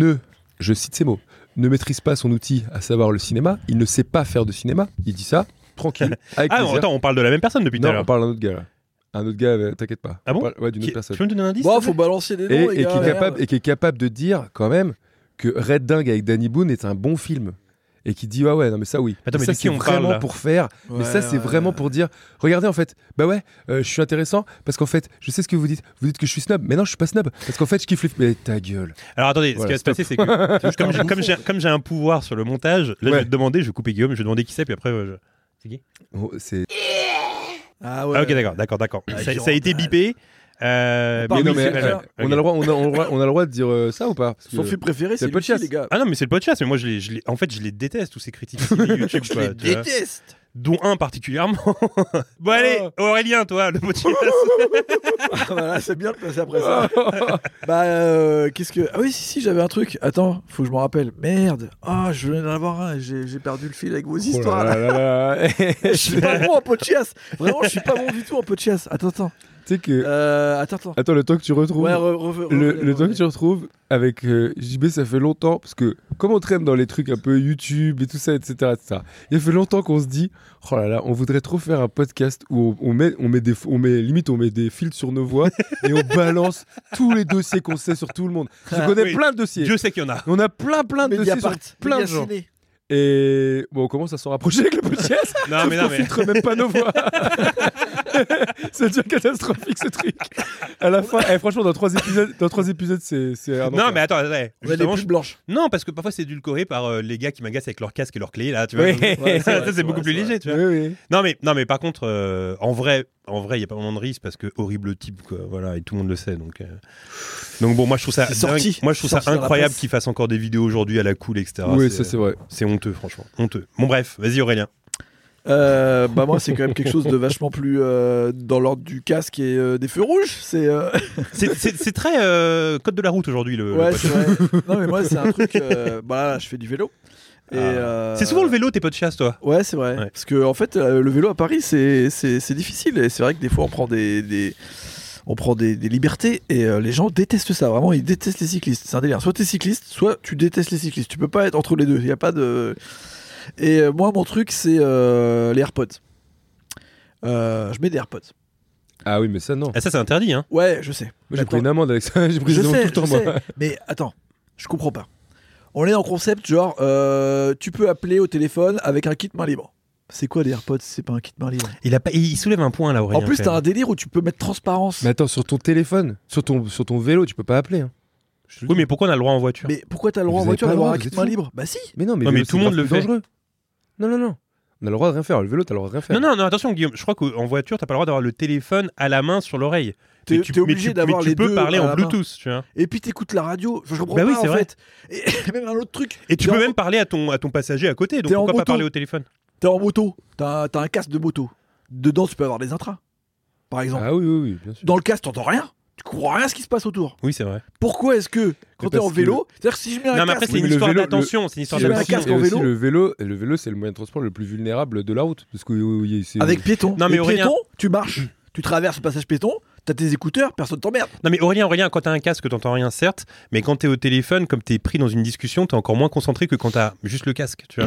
je cite ces mots, ne maîtrise pas son outil, à savoir le cinéma. Il ne sait pas faire de cinéma. Il dit ça. tranquille. Avec Ah, plaisir. attends, on parle de la même personne depuis tout à Non, l'heure. on parle d'un autre gars là. Un autre gars, t'inquiète pas. Ah bon? Ouais, d'une Tu autre personne. peux me donner un indice? Bon, faut balancer des noms, les Et gars. qui est capable de dire quand même que Red Dingue avec Danny Boone est un bon film. Et qui dit ouais non mais ça oui. Attends, mais ça de qui c'est on parle, vraiment là? pour faire. Mais ça c'est vraiment pour dire regardez en fait bah ouais je suis intéressant parce qu'en fait je sais ce que vous dites que je suis snob mais non je suis pas snob parce qu'en fait je kiffe les mais ta gueule. Alors attendez, Voilà, ce qui va se passer c'est que comme j'ai un pouvoir sur le montage, là je vais te demander, je vais couper Guillaume, je vais demander qui c'est puis après c'est qui? C'est Ah ouais. Ah, ok d'accord. Ça a été bipé. Mais non, oui, mais, c'est- on a le droit on a le droit de dire ça ou pas? Parce que Son film préféré, c'est le podcast, les gars. Ah non mais c'est le podcast, mais moi en fait je les déteste tous ces critiques YouTube. Je les déteste. Dont un particulièrement. Bon allez, Aurélien, toi, le podcast. Voilà, c'est bien de passer après ça. Qu'est-ce que... Ah oui, si, j'avais un truc. Attends, faut que je me rappelle. Merde. Ah, je venais d'en avoir un. J'ai perdu le fil avec vos histoires. Là. Je suis pas bon en podcast. Vraiment, je suis pas bon du tout en podcast. Attends. Tu sais que Attends. Attends, le temps que tu retrouves Ouais, le temps que tu retrouves avec JB, ça fait longtemps parce que comme on traîne dans les trucs un peu YouTube et tout ça, etc. Il fait longtemps qu'on se dit oh là là, on voudrait trop faire un podcast où on met des filtres sur nos voix et on balance tous les dossiers qu'on sait sur tout le monde. Je connais plein de dossiers. Dieu sait qu'il y en a. On a plein de dossiers sur plein de gens. Et bon, on commence à s'en rapprocher avec le podcast. Non, mais on filtre même pas nos voix. Ça devient catastrophique ce truc. À la fin, franchement, dans 3 épisodes, c'est un Non, mais attends, On a des plus blanches. Non, parce que parfois c'est édulcoré par les gars qui m'agacent avec leur casque et leur clé là, tu vois. Oui. Ça c'est beaucoup plus léger, tu vois. Oui. Non mais par contre, en vrai, il y a pas vraiment de risque parce que horrible type quoi, voilà, et tout le monde le sait donc bon moi je trouve ça incroyable qu'il fasse encore des vidéos aujourd'hui à la cool etc. Oui, ça c'est vrai. C'est honteux franchement, honteux. Bon bref, vas-y Aurélien. Moi c'est quand même quelque chose de vachement plus dans l'ordre du casque et des feux rouges. C'est très code de la route aujourd'hui le c'est vrai. Non mais moi c'est un truc. Là, je fais du vélo. C'est souvent le vélo tes podcasts toi? Ouais c'est vrai. Ouais. Parce que en fait le vélo à Paris c'est difficile et c'est vrai que des fois on prend des libertés et les gens détestent ça, vraiment ils détestent les cyclistes, c'est un délire, soit t'es cycliste soit tu détestes les cyclistes, tu peux pas être entre les deux, il y a pas de... Et moi mon truc c'est les AirPods, je mets des AirPods. Ah oui mais ça non. Ah, ça c'est interdit hein. Ouais je sais. Moi j'ai pris une amende avec ça, j'ai pris une amende tout le temps moi. Mais attends, je comprends pas. On est dans le concept genre tu peux appeler au téléphone avec un kit main libre. C'est quoi les AirPods? C'est pas un kit main libre. Il soulève un point là Aurélien. En plus t'as un délire où tu peux mettre transparence. Mais attends, sur ton téléphone, sur ton vélo, tu peux pas appeler. Hein. Oui mais pourquoi on a le droit en voiture? Mais pourquoi t'as le droit en Vous avez voiture pas le d'avoir droit, un kit vous main êtes libre? Bah si. Mais non, mais, Ouais, mais vélo, tout le c'est monde le fait. dangereux. Non. On a le droit de rien faire. Le vélo, t'as le droit de rien faire. Non, attention Guillaume, je crois qu'en voiture, t'as pas le droit d'avoir le téléphone à la main sur l'oreille. T'es obligé d'avoir les deux. Tu peux parler à en la Bluetooth, tu vois. Et puis t'écoutes la radio. Enfin, je comprends Bah pas oui, c'est en vrai. fait. Et même un autre truc. Et tu peux même parler à ton passager à côté, donc T'es en pourquoi pas moto. parler au téléphone? T'es en moto. T'as un casque de moto. Dedans, tu peux avoir des intras. Par exemple. Ah oui, bien sûr. Dans le casque, t'entends rien. Tu comprends rien à ce qui se passe autour. Oui, c'est vrai. Pourquoi est-ce que quand t'es en vélo, c'est-à-dire que si je mets un Non, mais casque, après, c'est une histoire d'attention. C'est une histoire Si je mets un d'attention. casque Et en aussi, vélo. le vélo, c'est le moyen de transport le plus vulnérable de la route. Parce que c'est... Avec piéton. Non, mais Et Aurélien- piéton, tu marches. Tu traverses le passage piéton. T'as tes écouteurs, personne t'emmerde. Non, mais Aurélien, quand t'as un casque, t'entends rien, certes, mais quand t'es au téléphone, comme t'es pris dans une discussion, t'es encore moins concentré que quand t'as juste le casque, tu vois.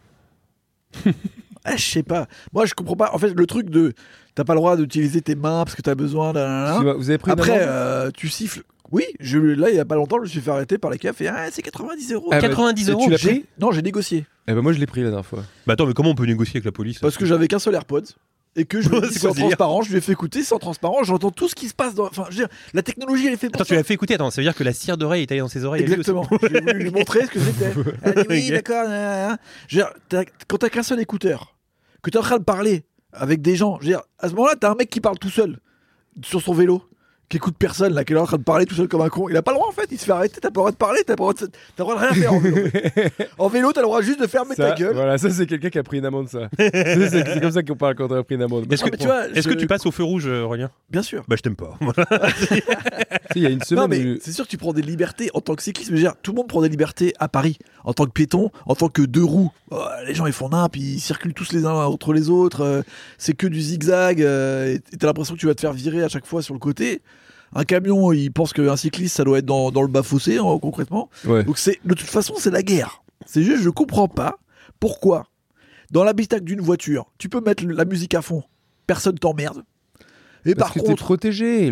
Ah, je sais pas. Moi, je comprends pas. En fait, le truc de t'as pas le droit d'utiliser tes mains parce que t'as besoin d'un. Vous avez pris une Après, amende tu siffles. Oui, là, il y a pas longtemps, je me suis fait arrêter par les CAF et c'est 90 €. Ah, bah, 90 et €. tu l'as pris? Non, j'ai négocié. Eh ben moi, je l'ai pris la dernière fois. Bah attends, mais comment on peut négocier avec la police? Parce que j'avais qu'un seul AirPods. Et que je lui ai dit C'est c'est quoi en ce délire transparent, je lui ai fait écouter, c'est en transparent, j'entends tout ce qui se passe dans. Enfin, je veux dire, la technologie elle est faite pour Attends, tu ça. l'as fait écouter, attends, ça veut dire que la cire d'oreille est allée dans ses oreilles. à lui aussi. Exactement. J'ai voulu lui montrer ce que c'était. Elle a dit oui, Ok. d'accord. Je veux dire, quand t'as qu'un seul écouteur, que t'es en train de parler avec des gens, je veux dire, à ce moment-là, t'as un mec qui parle tout seul sur son vélo, qui écoute personne, là, qui est là en train de parler tout seul comme un con. Il a pas le droit en fait, il se fait arrêter, t'as pas le droit de parler, t'as le droit de rien faire en vélo. En vélo, t'as le droit juste de fermer ta gueule. Voilà, ça c'est quelqu'un qui a pris une amende, ça. c'est comme ça qu'on parle quand on a pris une amende. Est-ce que, mais tu vois, est-ce que tu passes au feu rouge, Aurélien? Bien sûr. Bah je t'aime pas. Il y a une semaine. Non mais c'est sûr que tu prends des libertés en tant que cycliste. Je veux dire, tout le monde prend des libertés à Paris en tant que piéton, en tant que deux roues. Oh, les gens ils font nimp, ils circulent tous les uns entre les autres. C'est que du zigzag. Et t'as l'impression que tu vas te faire virer à chaque fois sur le côté. Un camion, il pense qu'un cycliste ça doit être dans le bas fossé concrètement. Ouais. Donc c'est de toute façon c'est la guerre. C'est juste je comprends pas pourquoi dans l'habitacle d'une voiture, tu peux mettre la musique à fond, personne t'emmerde. Et Parce par que t'es contre, protégé.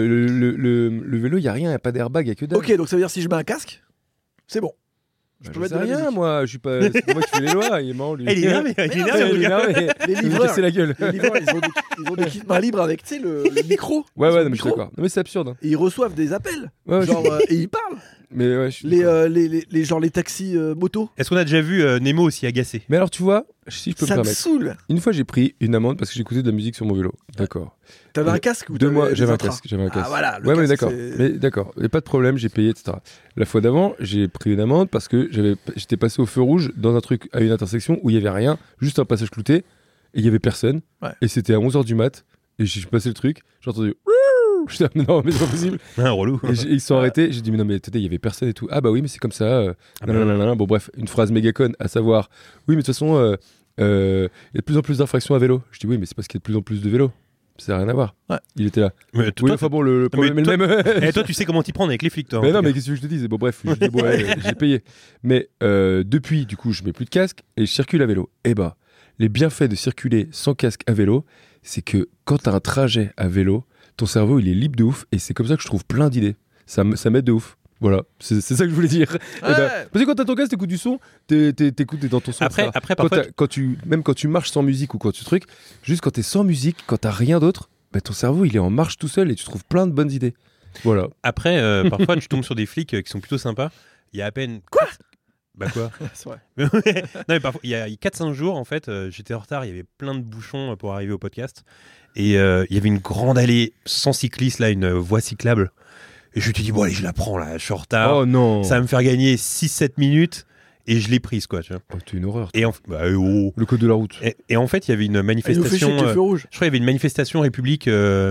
Le vélo, il n'y a rien, il n'y a pas d'airbag, il n'y a que dalle. ok, donc ça veut dire si je mets un casque, c'est bon. Je peux peux mettre de la rien, musique. moi. Je suis pas. C'est pas moi qui fais les lois. Il est marrant, lui. Il est énervé, Mais non, Il est énervé. Les Il me livreurs, casser la gueule. les livreurs, ils ont des kits main libre avec, tu sais, le micro. Ouais, Ils ont ouais, le non, mais je suis micro, d'accord. Non, mais c'est absurde. Hein. Et ils reçoivent des appels. Ouais, ouais, Genre, et ils parlent. Mais ouais, je suis Les, d'accord. genre les taxis moto. Est-ce qu'on a déjà vu Nemo aussi agacé? Mais alors, tu vois, si je peux me Ça me permettre. saoule. Une fois, j'ai pris une amende parce que j'écoutais de la musique sur mon vélo. D'accord. T'avais un casque ou 2 mois, t'avais j'avais des un intras casque. J'avais un casque. Ah voilà, le ouais, mais casque, d'accord. c'est- Mais d'accord. Et pas de problème, j'ai payé, etc. La fois d'avant, j'ai pris une amende parce que j'étais passé au feu rouge dans un truc à une intersection où il y avait rien, juste un passage clouté, et il y avait personne. Ouais. Et c'était à 11h du mat. Et j'ai passé le truc, j'ai entendu. J'étais mais non, mais c'est pas possible. Un relou. Et ils se sont arrêtés. J'ai dit, mais non, mais attendez, il y avait personne et tout. Ah bah oui, mais c'est comme ça. Nanana. Bon, bref, une phrase méga conne, à savoir, oui, mais de toute façon, il y a de plus en plus d'infractions à vélo. Je dis, oui, mais c'est parce qu'il y a de plus en plus de vélos. Ça n'a rien à voir. Ouais. Il était là. Mais Oui, toi, enfin bon, le problème est le même. et toi, tu sais comment t'y prendre avec les flics, toi. Mais en non, tout mais cas. qu'est-ce que je te dis? Bon, bref, je dis, bon, ouais, j'ai payé. Mais depuis, du coup, je mets plus de casque et je circule à vélo. Et bah, les bienfaits de circuler sans casque à vélo, c'est que quand t'as un trajet à vélo, ton cerveau, il est libre de ouf. Et c'est comme ça que je trouve plein d'idées. Ça m'aide de ouf. Voilà, c'est ça que je voulais dire. Et bah, parce que quand t'as ton casque, t'écoutes du son, t'écoutes, t'es dans ton son. Après, etc. parfois, Même quand tu marches sans musique ou quand tu trucs, juste quand t'es sans musique, quand t'as rien d'autre, bah, ton cerveau, il est en marche tout seul et tu trouves plein de bonnes idées. Voilà. Après, parfois, tu tombes sur des flics qui sont plutôt sympas. Il y a à peine. Quoi? Bah quoi? C'est vrai. Non, mais parfois, il y a 4-5 jours, en fait, j'étais en retard, il y avait plein de bouchons pour arriver au podcast. Et il y avait une grande allée sans cycliste, là, une voie cyclable. Et je me suis dit, bon, allez, je la prends, là, je suis en retard. Oh non. Ça va me faire gagner 6-7 minutes. Et je l'ai prise, quoi, tu vois. Oh, t'es une horreur. Et Le code de la route. Et en fait, il y avait une Il nous fait manifestation. chier avec le feu rouge. Je crois qu'il y avait une manifestation république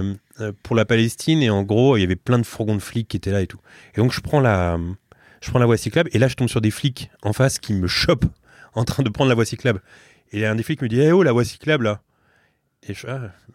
pour la Palestine. Et en gros, il y avait plein de fourgons de flics qui étaient là et tout. Et donc, je prends la voie cyclable. Et là, je tombe sur des flics en face qui me chopent en train de prendre la voie cyclable. Et un des flics me dit, eh oh, la voie cyclable, là. Et je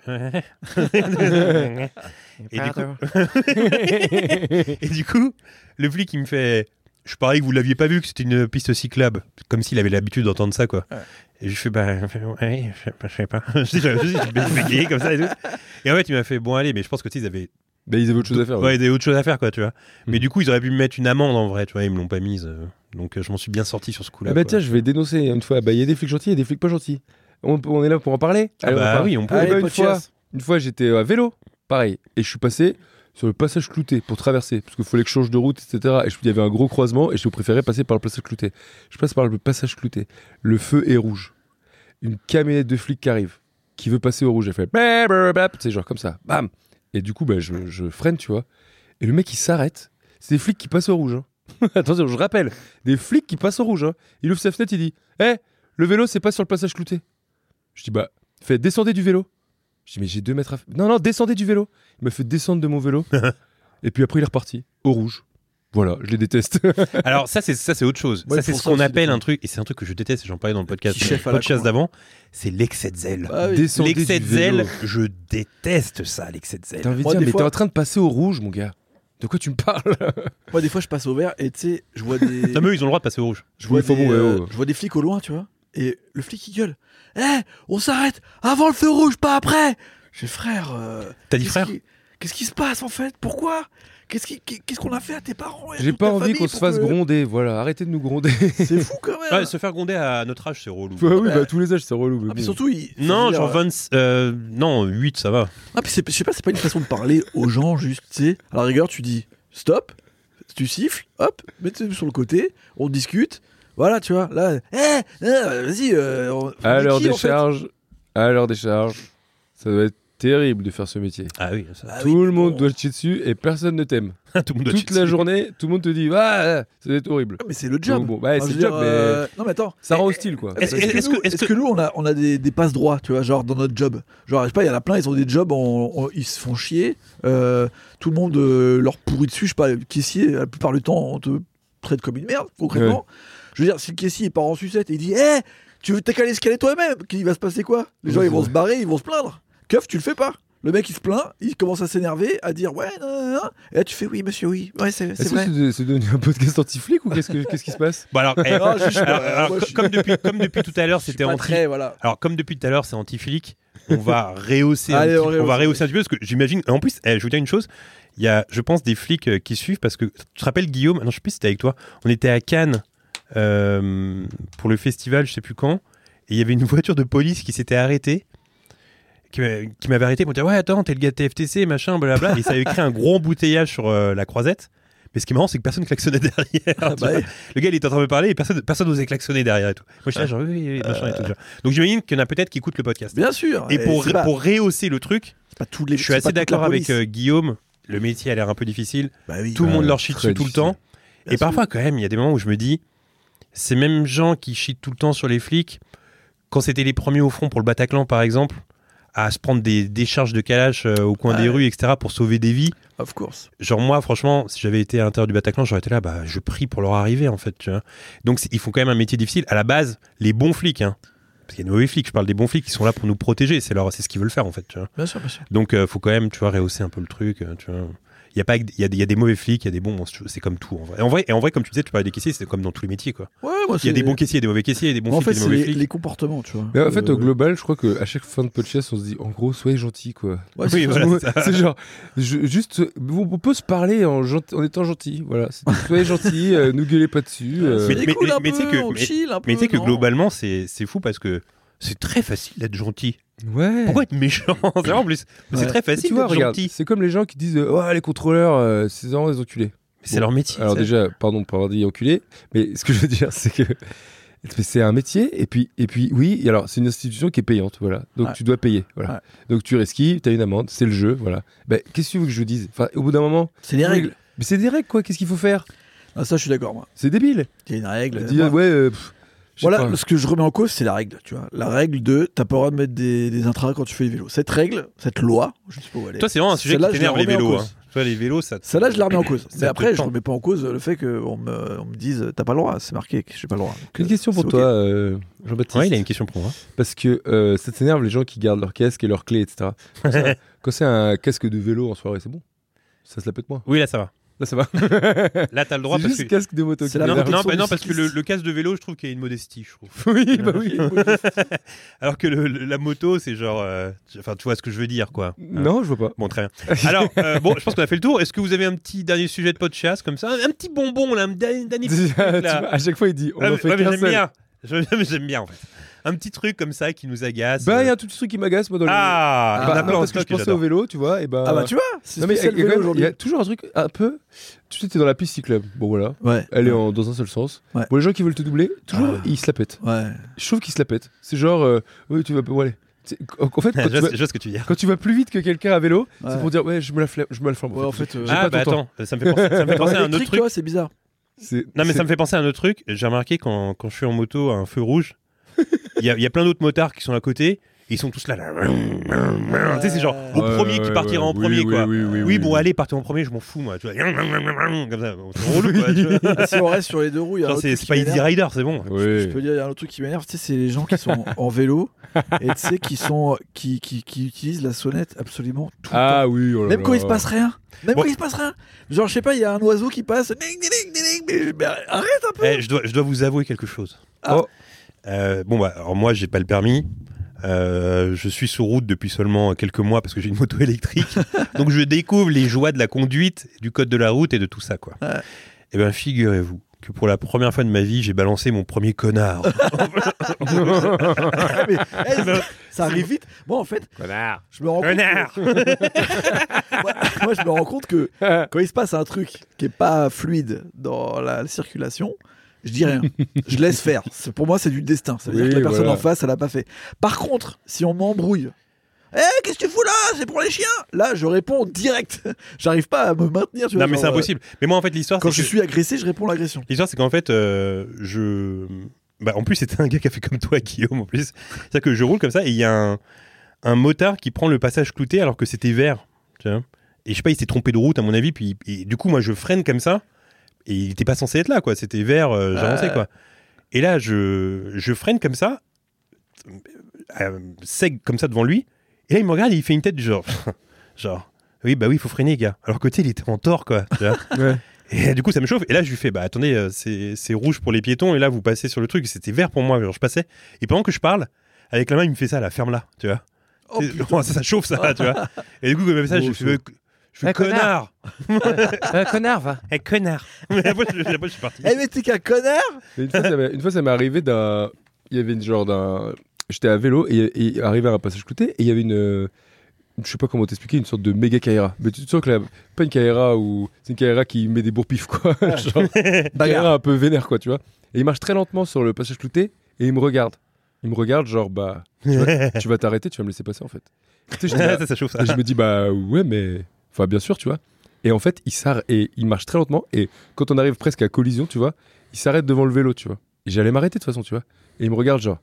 et du coup, le flic, il me fait... Je parie que vous l'aviez pas vu, que c'était une piste cyclable. Comme s'il avait l'habitude d'entendre ça, quoi. Ouais. Et je fais, ouais, je sais pas. Je bégayé comme ça et tout. Et en fait, il m'a fait, bon, allez, mais je pense que ils avaient... Bah, ils avaient autre chose à faire. Ouais, ils avaient autre chose à faire, quoi, tu vois. Mais du coup, ils auraient pu me mettre une amende, en vrai, tu vois, ils me l'ont pas mise. Donc, je m'en suis bien sorti sur ce coup-là. Ah bah tiens, je vais dénoncer une fois. Bah, il y a des flics gentils et des flics pas gentils. On est là pour en parler. Ah bah oui, on peut. Allez, Une fois, j'étais à vélo, pareil, et je suis passé sur le passage clouté pour traverser, parce qu'il fallait que je change de route, etc. Et il y avait un gros croisement, et je préférais passer par le passage clouté. Je passe par le passage clouté. Le feu est rouge. Une camionnette de flics qui arrive, qui veut passer au rouge. Elle fait c'est genre comme ça, bam. Et du coup, bah, je freine, tu vois. Et le mec, il s'arrête. C'est des flics qui passent au rouge. Hein. Attention, je rappelle, des flics qui passent au rouge. Hein. Il ouvre sa fenêtre, il dit, le vélo, c'est pas sur le passage clouté. Je dis, bah, descendez du vélo. Je dis, mais j'ai 2 mètres à faire. Non, descendez du vélo. Il m'a fait descendre de mon vélo. Et puis après, il est reparti, au rouge. Voilà, je les déteste. Alors, ça, c'est autre chose. Ouais, ça, c'est pour ce ça qu'on aussi, appelle des un truc, et c'est un truc que je déteste, et j'en parlais dans le podcast, Petit chef à la con, d'avant, c'est l'excès de zèle. Ah oui. Descendez L'excès du de zèle, vélo. je déteste ça, l'excès de zèle. T'as envie de Moi, dire, des mais fois- t'es en train de passer au rouge, mon gars. De quoi tu me parles? Moi, des fois, je passe au vert et tu sais, je vois des. Non, mais eux, ils ont le droit de passer au rouge. Je vois, Oui, faut des, bon, ouais. je vois des flics au loin, tu vois. Et le flic, il gueule. On s'arrête avant le feu rouge, pas après. J'ai frère. T'as dit frère? Qu'est-ce qui se passe en fait? Pourquoi? Qu'est-ce qu'on a fait à tes parents et à J'ai toute pas ta envie famille qu'on se pour fasse que- gronder, voilà. Arrêtez de nous gronder. C'est fou quand même. Ouais, se faire gronder à notre âge, c'est relou. Ouais, oui, bah, tous les âges, c'est relou. mais Ah, puis bon. surtout, Non, faut dire, genre 20... non, 8, ça va. Ah, puis je sais pas, c'est pas une façon de parler aux gens, juste, tu sais. À la rigueur, tu dis stop, tu siffles, hop, mets-le sur le côté, on discute. Voilà, tu vois, là, vas-y. À l'heure des charges, ça doit être terrible de faire ce métier. Ah oui, ça. Tout le monde doit te chier dessus et personne ne t'aime. Tout le monde doit Toute te la tuer. journée, tout le monde te dit ça doit être horrible. Mais c'est le job. Bon, bah, Enfin, c'est je le veux job, dire, mais non, mais attends. ça rend hostile, quoi. Est-ce- Est-ce que nous, on a des passes droits, tu vois, genre dans notre job. Genre, je sais pas, il y en a plein, ils ont des jobs, ils se font chier. Tout le monde leur pourrit dessus. Je sais pas, le caissier, la plupart du temps, on te traite comme une merde, concrètement. Je veux dire, si le caissier il part en sucette et il dit t'as qu'à l'escalier toi-même, qu'il va se passer quoi? Les gens, ils vont se barrer, ils vont se plaindre. Keuf, tu le fais pas. Le mec il se plaint, il commence à s'énerver, à dire ouais, non. Et là tu fais oui monsieur, oui, ouais c'est vrai. C'est devenu un podcast anti-flic ou qu'est-ce qui se passe? Bon alors, comme depuis tout à l'heure, c'était voilà. Alors comme depuis tout à l'heure, c'est anti-flic, on va rehausser un petit peu parce que j'imagine. En plus, je vous dis une chose. Il y a, je pense, des flics qui suivent parce que tu te rappelles Guillaume? Non, je sais plus si c'était avec toi. On était à Cannes pour le festival, je sais plus quand, et il y avait une voiture de police qui s'était arrêtée. Qui m'avait arrêté pour dire ouais attends t'es le gars de TFTC machin blablabla et ça avait créé un gros embouteillage sur la croisette, mais ce qui est marrant c'est que personne klaxonnait derrière. Le gars il était en train de me parler et personne n'osait klaxonner derrière et tout. Moi je suis là genre oui machin et tout genre. Donc j'imagine qu'il y en a peut-être qui écoutent le podcast, bien sûr, et pour rehausser le truc, pas tous les, je suis assez d'accord avec Guillaume, le métier a l'air un peu difficile, tout le monde leur chie dessus tout le temps, et parfois quand même il y a des moments où je me dis ces mêmes gens qui chient tout le temps sur les flics, quand c'était les premiers au front pour le Bataclan par exemple, à se prendre des décharges de Kalash au coin des rues, etc., pour sauver des vies. Of course. Genre moi, franchement, si j'avais été à l'intérieur du Bataclan, j'aurais été là, je prie pour leur arrivée, en fait. Tu vois. Donc ils font quand même un métier difficile. À la base, les bons flics, parce qu'il y a de mauvais flics, je parle des bons flics qui sont là pour nous protéger, c'est ce qu'ils veulent faire, en fait. Tu vois. Bien sûr. Donc faut quand même, tu vois, rehausser un peu le truc, tu vois. Il y a des mauvais flics, il y a des bons, c'est comme tout en vrai. Et en vrai, comme tu disais, tu parlais des caissiers, c'est comme dans tous les métiers quoi. Ouais, il y a des bons caissiers, des mauvais caissiers, des bons flics, des mauvais flics. Les comportements, tu vois. Mais en fait, au global, je crois qu'à chaque fin de podcast, on se dit en gros, soyez gentils quoi. Ouais, oui, voilà, c'est genre, juste, on peut se parler en étant gentil. Voilà, soyez gentils, nous gueulez pas dessus. Mais tu sais que globalement, c'est fou parce que c'est très facile d'être gentil. Ouais. Pourquoi être méchant? C'est en plus, c'est très facile d'être gentil. C'est comme les gens qui disent les contrôleurs, c'est vraiment des enculés. C'est leur métier. Alors déjà, pardon pour avoir dit enculé, mais ce que je veux dire, c'est que c'est un métier et puis oui, alors c'est une institution qui est payante, voilà. Donc tu dois payer, voilà. Ouais. Donc tu resquives, t'as une amende, c'est le jeu, voilà. Qu'est-ce que tu veux que je vous dise? Enfin, au bout d'un moment, c'est des règles. Mais c'est des règles quoi. Qu'est-ce qu'il faut faire? Ça, je suis d'accord moi. C'est débile. Il y a une règle. Voilà, ce que je remets en cause, c'est la règle, tu vois. La règle de t'as pas le droit de mettre des intras quand tu fais du vélo. Cette règle, cette loi, je sais pas où elle est. Toi, c'est vraiment un sujet qui t'énerve les vélos. Toi, les vélos, celle-là, je la remets en cause. Mais après, je remets pas en cause le fait qu'on me dise t'as pas le droit, c'est marqué que j'ai pas le droit. Une question pour toi, Jean-Baptiste. Ouais, il a une question pour moi. Parce que ça t'énerve les gens qui gardent leur casque et leurs clés, etc. Quand c'est un casque de vélo en soirée, c'est bon. Ça se la pète moins. Oui, là, ça va. Là, ça va. Là, t'as le droit. C'est parce juste que casque de moto. Non, parce que le casque de vélo, je trouve qu'il y a une modestie, je trouve. Oui. Alors que la moto, c'est genre. Enfin, tu vois ce que je veux dire, quoi. Non, je vois pas. Bon, très bien. Alors, je pense qu'on a fait le tour. Est-ce que vous avez un petit dernier sujet de podcast comme ça? Un petit bonbon, là, un dernier petit truc, là. À chaque fois, il dit on en fait qu'un seul. J'aime bien, en fait. Un petit truc comme ça qui nous agace. Il y a un tout petit truc qui m'agace, moi, dans le vélo. Parce que je pensais au vélo, tu vois. Tu vois, non, mais il y a toujours un truc un peu. Tu sais, t'es dans la piste cyclable. Bon, voilà. Ouais. Elle est dans un seul sens. Ouais. Bon, les gens qui veulent te doubler, toujours, ils se la pètent. Ouais. Je trouve qu'ils se la pètent. C'est genre, oui, tu vas. Bon, allez. En fait, quand tu vas plus vite que quelqu'un à vélo, c'est pour dire, je me la flamme. Ouais, en fait. Attends, ça me fait penser à un autre truc. C'est bizarre. Non, mais ça me fait penser à un autre truc. J'ai remarqué quand je suis en moto à un feu rouge, il y a plein d'autres motards qui sont à côté. Et ils sont tous là. Tu sais, c'est genre au premier qui partira en premier, quoi. Oui, bon, allez, partez en premier, je m'en fous, moi. Tu vois, comme ça, c'est relou, quoi. Tu vois. Si on reste sur les deux roues, c'est pas Easy Rider, c'est bon. Je peux dire, il y a un autre truc qui m'énerve, tu sais, c'est les gens qui sont en vélo et tu sais, qui utilisent la sonnette absolument tout le temps. Ah oui, oh là même là. Quand il se passe rien. Quand il se passe rien. Genre, je sais pas, il y a un oiseau qui passe. Mais arrête un peu. Je dois vous avouer quelque chose. Alors moi, j'ai pas le permis. Je suis sur route depuis seulement quelques mois parce que j'ai une moto électrique. Donc je découvre les joies de la conduite, du code de la route et de tout ça, quoi. Et bien, figurez-vous que pour la première fois de ma vie, j'ai balancé mon premier connard. Ça arrive vite. Moi, en fait, connard. Je me rends compte moi, je me rends compte que quand il se passe un truc qui est pas fluide dans la circulation, je dis rien. Je laisse faire. Pour moi, c'est du destin. Ça veut dire que la personne en face, elle l'a pas fait. Par contre, si on m'embrouille, qu'est-ce que tu fous là? C'est pour les chiens. Là, je réponds direct. J'arrive pas à me maintenir. Tu vois, mais c'est impossible. Mais moi, en fait, l'histoire, quand je suis agressé, je réponds l'agression. L'histoire, c'est qu'en fait, en plus, c'était un gars qui a fait comme toi, Guillaume. En plus, c'est-à-dire que je roule comme ça et il y a un motard qui prend le passage clouté alors que c'était vert. Tu vois, et je sais pas, il s'est trompé de route à mon avis. Puis et du coup, moi, je freine comme ça. Et il était pas censé être là, quoi. C'était vert, j'avançais, quoi. Et là, je freine comme ça, sec comme ça devant lui. Et là, il me regarde et il fait une tête du genre, oui, il faut freiner, gars. Alors que tu sais, il était en tort, quoi. Tu vois. Ouais. Et du coup, ça me chauffe. Et là, je lui fais, attendez, c'est rouge pour les piétons. Et là, vous passez sur le truc. C'était vert pour moi. Genre, je passais. Et pendant que je parle, avec la main, il me fait ça, là, ferme-là, tu vois. Ça chauffe, ça, tu vois. Et du coup, comme ça, je fais connard. Connard, va. Connard. Mais après, je suis parti. Mais t'es qu'un connard. Une fois, ça m'est arrivé d'un. Il y avait j'étais à vélo et arrivé à un passage clouté et il y avait une. Je sais pas comment t'expliquer, une sorte de méga Kaira. Mais tu sens que pas une Kaira c'est une Kaira qui met des bourre-pifs, quoi. Genre, une Kaira un peu vénère, quoi, tu vois. Et il marche très lentement sur le passage clouté et il me regarde. Il me regarde, genre, tu vas t'arrêter, tu vas me laisser passer, en fait. Tu sais, ça chauffe, ça. Et je me dis, ouais, mais. Enfin, bien sûr, tu vois. Et en fait, il marche très lentement. Et quand on arrive presque à collision, tu vois, il s'arrête devant le vélo, tu vois. Et j'allais m'arrêter de toute façon, tu vois. Et il me regarde, genre,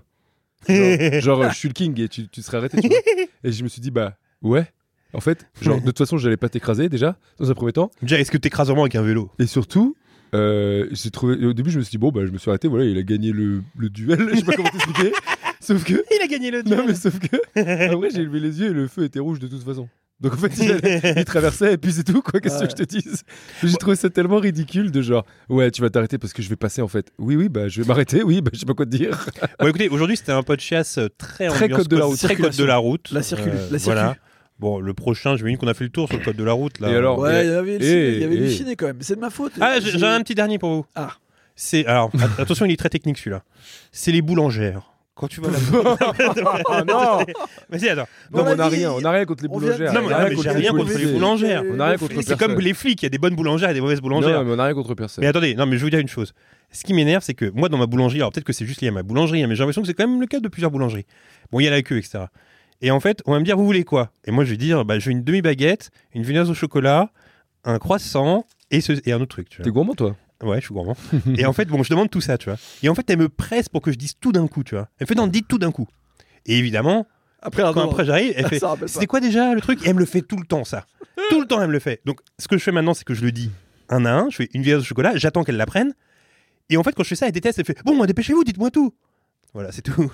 je suis le king et tu serais arrêté, tu vois. Et je me suis dit, ouais. En fait, de toute façon, j'allais pas t'écraser déjà, dans un premier temps. Déjà, est-ce que t'écrases vraiment avec un vélo ? Et surtout, au début, je me suis dit, je me suis arrêté, voilà, il a gagné le duel, je sais pas comment t'expliquer. Sauf que. Il a gagné le duel. Non, mais sauf que. Après, j'ai levé les yeux et le feu était rouge de toute façon. Donc en fait, il traversait et puis c'est tout, quoi. Qu'est-ce que je te dise ? J'ai trouvé ça tellement ridicule de genre, ouais, tu vas t'arrêter parce que je vais passer en fait. Oui, je vais m'arrêter, je sais pas quoi te dire. Bon, écoutez, aujourd'hui c'était un podcast très code de la route. Très code de la route. La circule. Voilà. Bon, le prochain, j'imagine qu'on a fait le tour sur le code de la route. Là. Et alors, ouais, il y avait du ciné quand même. C'est de ma faute. Ah, j'ai un petit dernier pour vous. Ah. Alors, attention, il est très technique celui-là. C'est les boulangères. Quand tu vas là. Oh non. Vas-y, attends. Non, on n'a rien contre les boulangères. Non, mais j'ai rien contre les boulangères. On n'a rien contre personne. C'est comme les flics, il y a des bonnes boulangères et des mauvaises boulangères. Non, mais on n'a rien contre personne. Mais attendez, non, mais je vais vous dire une chose. Ce qui m'énerve, c'est que moi, dans ma boulangerie, alors peut-être que c'est juste lié à ma boulangerie, mais j'ai l'impression que c'est quand même le cas de plusieurs boulangeries. Bon, il y a la queue, etc. Et en fait, on va me dire, vous voulez quoi ? Et moi, je vais dire, je veux une demi-baguette, une viennoise au chocolat, un croissant et un autre truc. T'es gourmand, toi ? Ouais, je suis gourmand. Et en fait, je demande tout ça, tu vois. Et en fait, elle me presse pour que je dise tout d'un coup, tu vois. Elle me fait, non, dis tout d'un coup. Et évidemment, après j'arrive, elle fait, c'était quoi déjà le truc ? Et elle me le fait tout le temps, ça. Tout le temps, elle me le fait. Donc, ce que je fais maintenant, c'est que je le dis un à un. Je fais une viennoise au chocolat, j'attends qu'elle la prenne. Et en fait, quand je fais ça, elle déteste, elle fait, bon, dépêchez-vous, dites-moi tout. Voilà, c'est tout.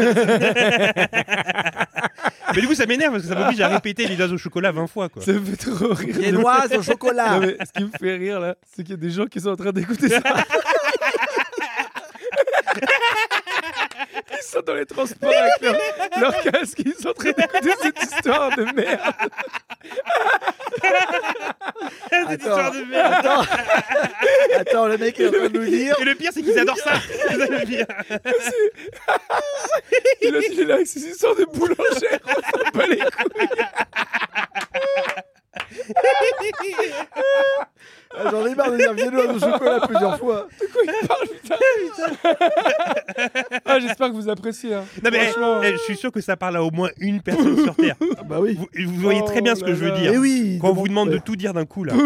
Mais du coup, ça m'énerve parce que ça m'oblige à répéter les viennoises au chocolat 20 fois, quoi. Ça me fait trop rire. Viennoise au chocolat. Non, mais ce qui me fait rire, là, c'est qu'il y a des gens qui sont en train d'écouter ça. Ils sont dans les transports avec leur casque, ils sont en train d'écouter cette histoire de merde. Cette histoire de merde. Attends, le mec est en train de nous dire. Et le pire, c'est qu'ils adorent ça. C'est ça le pire. Il est là avec ses histoires de boulangère. On s'en bat les couilles. J'en ai marre de dire viennoise au chocolat plusieurs fois. De quoi il parle, putain. Ah, j'espère que vous appréciez. Hein. Non, mais je suis sûr que ça parle à au moins une personne sur Terre. Bah oui. Vous voyez très bien ce que je veux dire. Mais oui, quand on vous demande de tout dire d'un coup, là.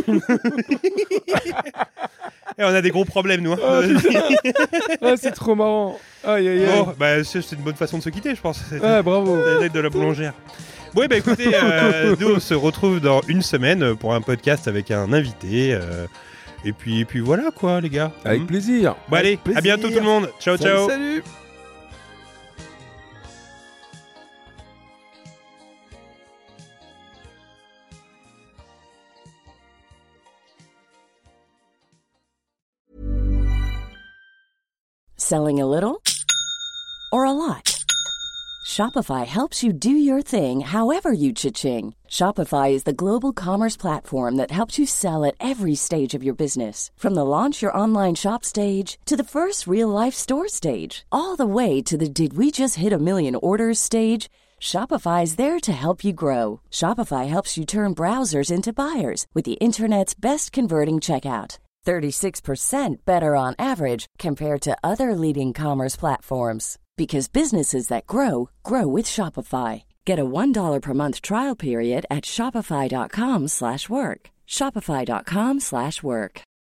Et on a des gros problèmes, nous. Ah, c'est trop marrant. Aïe, aïe, aïe. Bon, c'est une bonne façon de se quitter, je pense. Ah, bravo. L'aide de la boulangère. Oui, écoutez, nous on se retrouve dans une semaine pour un podcast avec un invité. Et puis voilà quoi, les gars. Avec plaisir. Bon, allez, à bientôt tout le monde. Ciao, ciao. Salut. Selling a little or a lot? Shopify helps you do your thing however you cha-ching. Shopify is the global commerce platform that helps you sell at every stage of your business. From the launch your online shop stage to the first real-life store stage, all the way to the did we just hit a million orders stage. Shopify is there to help you grow. Shopify helps you turn browsers into buyers with the internet's best converting checkout. 36% better on average compared to other leading commerce platforms. Because businesses that grow, grow with Shopify. Get a $1 per month trial period at shopify.com/work. Shopify.com/work.